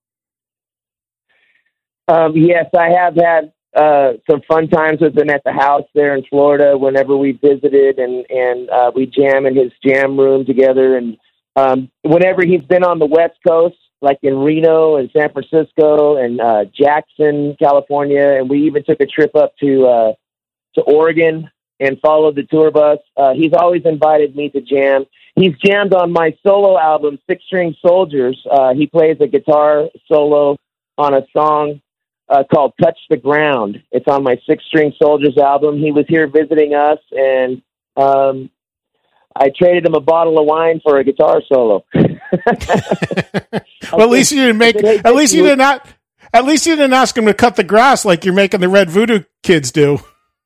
Um, yes, I have had uh, some fun times with him at the house there in Florida whenever we visited, and, and uh, we jam in his jam room together. And um, whenever he's been on the West Coast, like in Reno and San Francisco and uh, Jackson, California, and we even took a trip up to uh, to Oregon and followed the tour bus. Uh, he's always invited me to jam. He's jammed on my solo album, Six String Soldiers. Uh, he plays a guitar solo on a song uh, called Touch the Ground. It's on my Six String Soldiers album. He was here visiting us, and um, I traded him a bottle of wine for a guitar solo. Well, at least you didn't make. Hey, at least you did not. At least you didn't ask him to cut the grass like you're making the Red Voodoo kids do.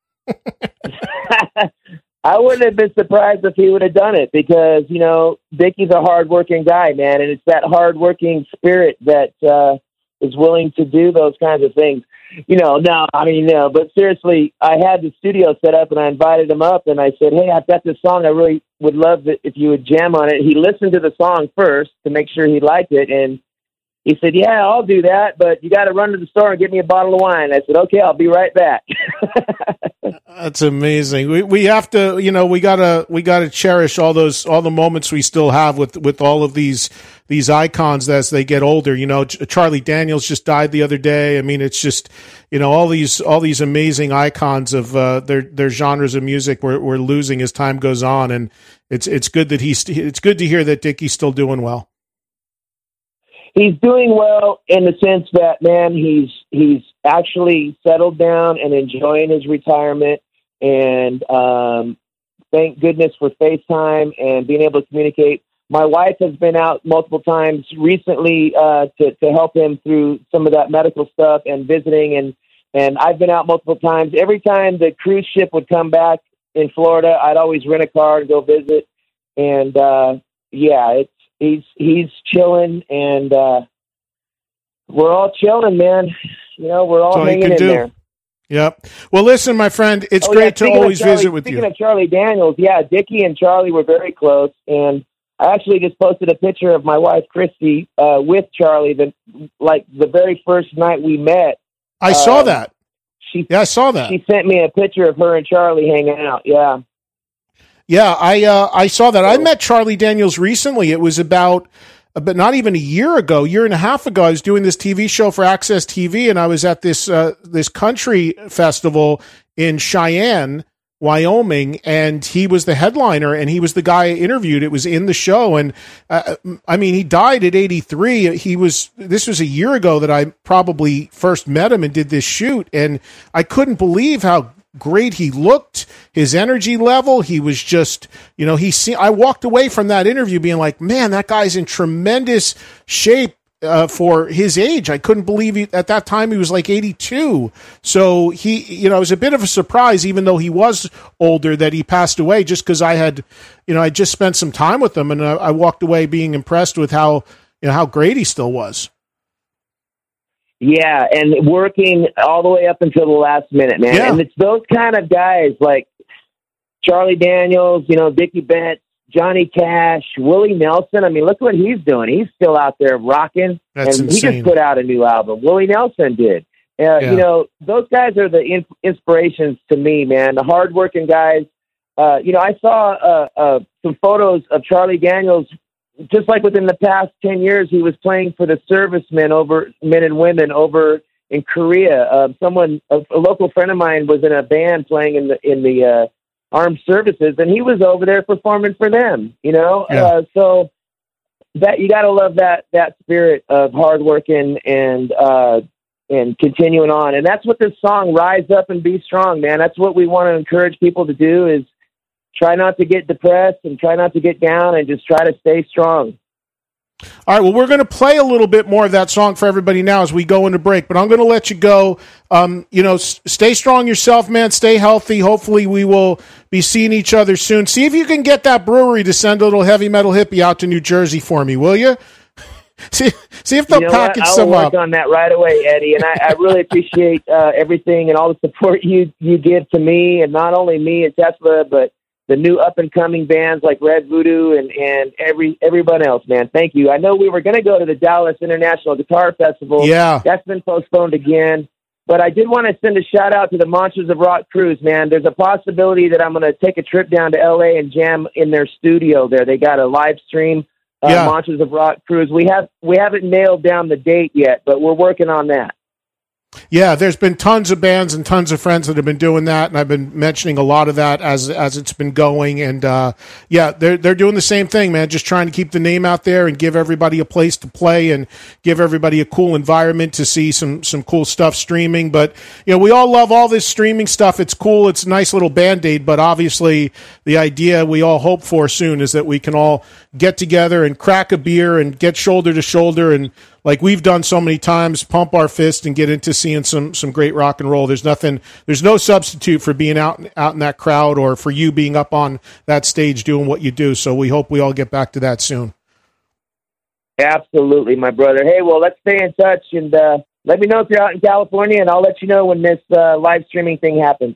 I wouldn't have been surprised if he would have done it because, you know, Dickie's a hardworking guy, man, and it's that hardworking spirit that uh, is willing to do those kinds of things. You know, no, I mean, no, but seriously, I had the studio set up and I invited him up and I said, hey, I've got this song. I really would love it if you would jam on it. He listened to the song first to make sure he liked it, and he said, yeah, I'll do that, but you got to run to the store and get me a bottle of wine. I said, okay, I'll be right back. That's amazing. We we have to, you know, we gotta we gotta cherish all those all the moments we still have with, with all of these these icons as they get older. You know, Charlie Daniels just died the other day. I mean, it's just, you know, all these all these amazing icons of uh, their their genres of music we're we're losing as time goes on, and it's it's good that he's it's good to hear that Dickie's still doing well. He's doing well in the sense that, man, he's he's actually settled down and enjoying his retirement. And um, thank goodness for FaceTime and being able to communicate. My wife has been out multiple times recently uh, to, to help him through some of that medical stuff and visiting. And, and I've been out multiple times. Every time the cruise ship would come back in Florida, I'd always rent a car and go visit. And, uh, yeah, it's, He's he's chilling, and uh, we're all chilling, man. You know, we're all hanging in do. there. Yep. Well, listen, my friend, it's oh, great yeah, to always Charlie, visit with speaking you. Speaking of Charlie Daniels, yeah, Dickie and Charlie were very close, and I actually just posted a picture of my wife, Christy, uh, with Charlie, the, like the very first night we met. I saw um, that. She, yeah, I saw that. She sent me a picture of her and Charlie hanging out, yeah. Yeah, I uh, I saw that. I met Charlie Daniels recently. It was about, but not even a year ago, year and a half ago. I was doing this T V show for Access T V, and I was at this uh, this country festival in Cheyenne, Wyoming, and he was the headliner, and he was the guy I interviewed. It was in the show, and uh, I mean, he died at eighty-three. He was. This was a year ago that I probably first met him and did this shoot, and I couldn't believe how great he looked, his energy level. He was just, you know, he see, I walked away from that interview being like, man, that guy's in tremendous shape uh, for his age. I couldn't believe he, at that time he was like eighty-two. So he, you know, it was a bit of a surprise, even though he was older, that he passed away, just because I had, you know, I just spent some time with him, and I, I walked away being impressed with how, you know, how great he still was. Yeah, and working all the way up until the last minute, man. Yeah. And it's those kind of guys like Charlie Daniels, you know, Dickie Betts, Johnny Cash, Willie Nelson. I mean, look what he's doing. He's still out there rocking. That's and insane. He just put out a new album. Willie Nelson did. Uh, Yeah. You know, those guys are the in- inspirations to me, man. The hardworking guys. Uh, you know, I saw uh, uh, some photos of Charlie Daniels. Just like within the past ten years, he was playing for the servicemen over men and women over in Korea. Uh, someone, a, a local friend of mine, was in a band playing in the in the uh, armed services, and he was over there performing for them. You know, Yeah. uh, so that you got to love that that spirit of hard working and uh, and continuing on, and that's what this song "Rise Up and Be Strong," man. That's what we want to encourage people to do is. Try not to get depressed and try not to get down and just try to stay strong. All right, well, we're going to play a little bit more of that song for everybody now as we go into break, but I'm going to let you go. Um, you know, s- stay strong yourself, man. Stay healthy. Hopefully we will be seeing each other soon. See if you can get that brewery to send a little Heavy Metal Hippie out to New Jersey for me, will you? see, see if they'll you know package what? some I'll up. work on that right away, Eddie, and I, I really appreciate uh, everything and all the support you, you give to me, and not only me and Tesla, but the new up-and-coming bands like Red Voodoo and, and every everyone else, man. Thank you. I know we were going to go to the Dallas International Guitar Festival. Yeah. That's been postponed again. But I did want to send a shout-out to the Monsters of Rock cruise, man. There's a possibility that I'm going to take a trip down to L A and jam in their studio there. They got a live stream, uh, Yeah. Monsters of Rock cruise. We, have, we haven't nailed down the date yet, but we're working on that. Yeah, there's been tons of bands and tons of friends that have been doing that, and I've been mentioning a lot of that as as it's been going. And uh, yeah, they're they're doing the same thing, man. Just trying to keep the name out there and give everybody a place to play and give everybody a cool environment to see some some cool stuff streaming. But you know, we all love all this streaming stuff. It's cool. It's a nice little Band-Aid. But obviously, the idea we all hope for soon is that we can all get together and crack a beer and get shoulder to shoulder and, like we've done so many times, pump our fist and get into seeing some some great rock and roll. There's nothing, there's no substitute for being out out in that crowd or for you being up on that stage doing what you do. So we hope we all get back to that soon. Absolutely, my brother. Hey, well, let's stay in touch and uh, let me know if you're out in California, and I'll let you know when this uh, live streaming thing happens.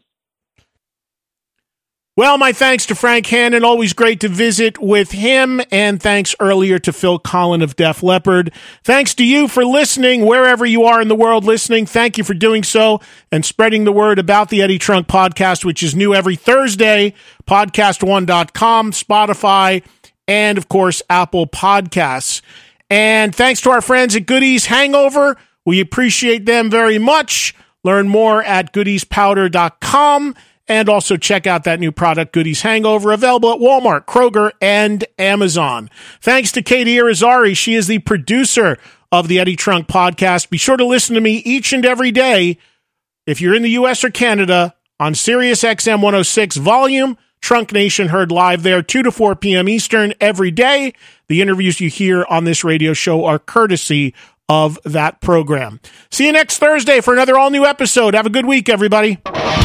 Well, my thanks to Frank Hannon. Always great to visit with him. And thanks earlier to Phil Collen of Def Leppard. Thanks to you for listening, wherever you are in the world listening. Thank you for doing so and spreading the word about the Eddie Trunk Podcast, which is new every Thursday, podcast one dot com, Spotify, and, of course, Apple Podcasts. And thanks to our friends at Goodies Hangover. We appreciate them very much. Learn more at goodies powder dot com. And also check out that new product, Goodies Hangover, available at Walmart, Kroger, and Amazon. Thanks to Katie Irizarry. She is the producer of the Eddie Trunk Podcast. Be sure to listen to me each and every day, if you're in the U S or Canada, on Sirius X M one oh six Volume. Trunk Nation heard live there, two to four p.m. Eastern every day. The interviews you hear on this radio show are courtesy of that program. See you next Thursday for another all-new episode. Have a good week, everybody.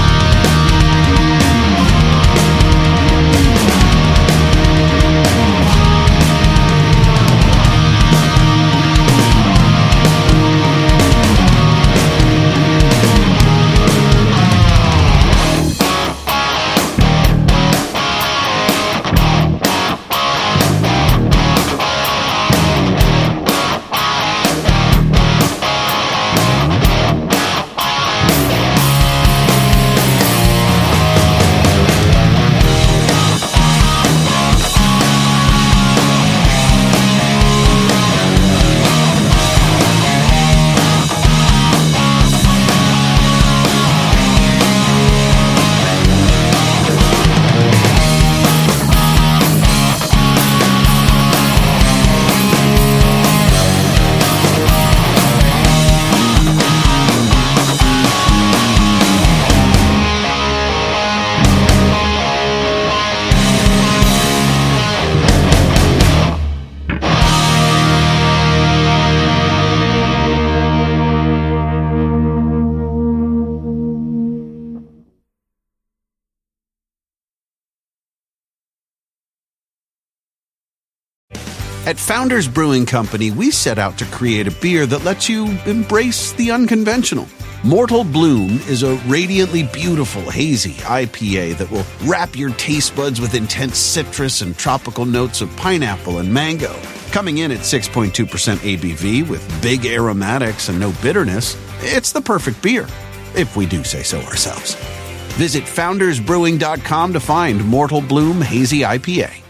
At Founders Brewing Company, we set out to create a beer that lets you embrace the unconventional. Mortal Bloom is a radiantly beautiful, hazy I P A that will wrap your taste buds with intense citrus and tropical notes of pineapple and mango. Coming in at six point two percent A B V with big aromatics and no bitterness, it's the perfect beer, if we do say so ourselves. Visit founders brewing dot com to find Mortal Bloom Hazy I P A.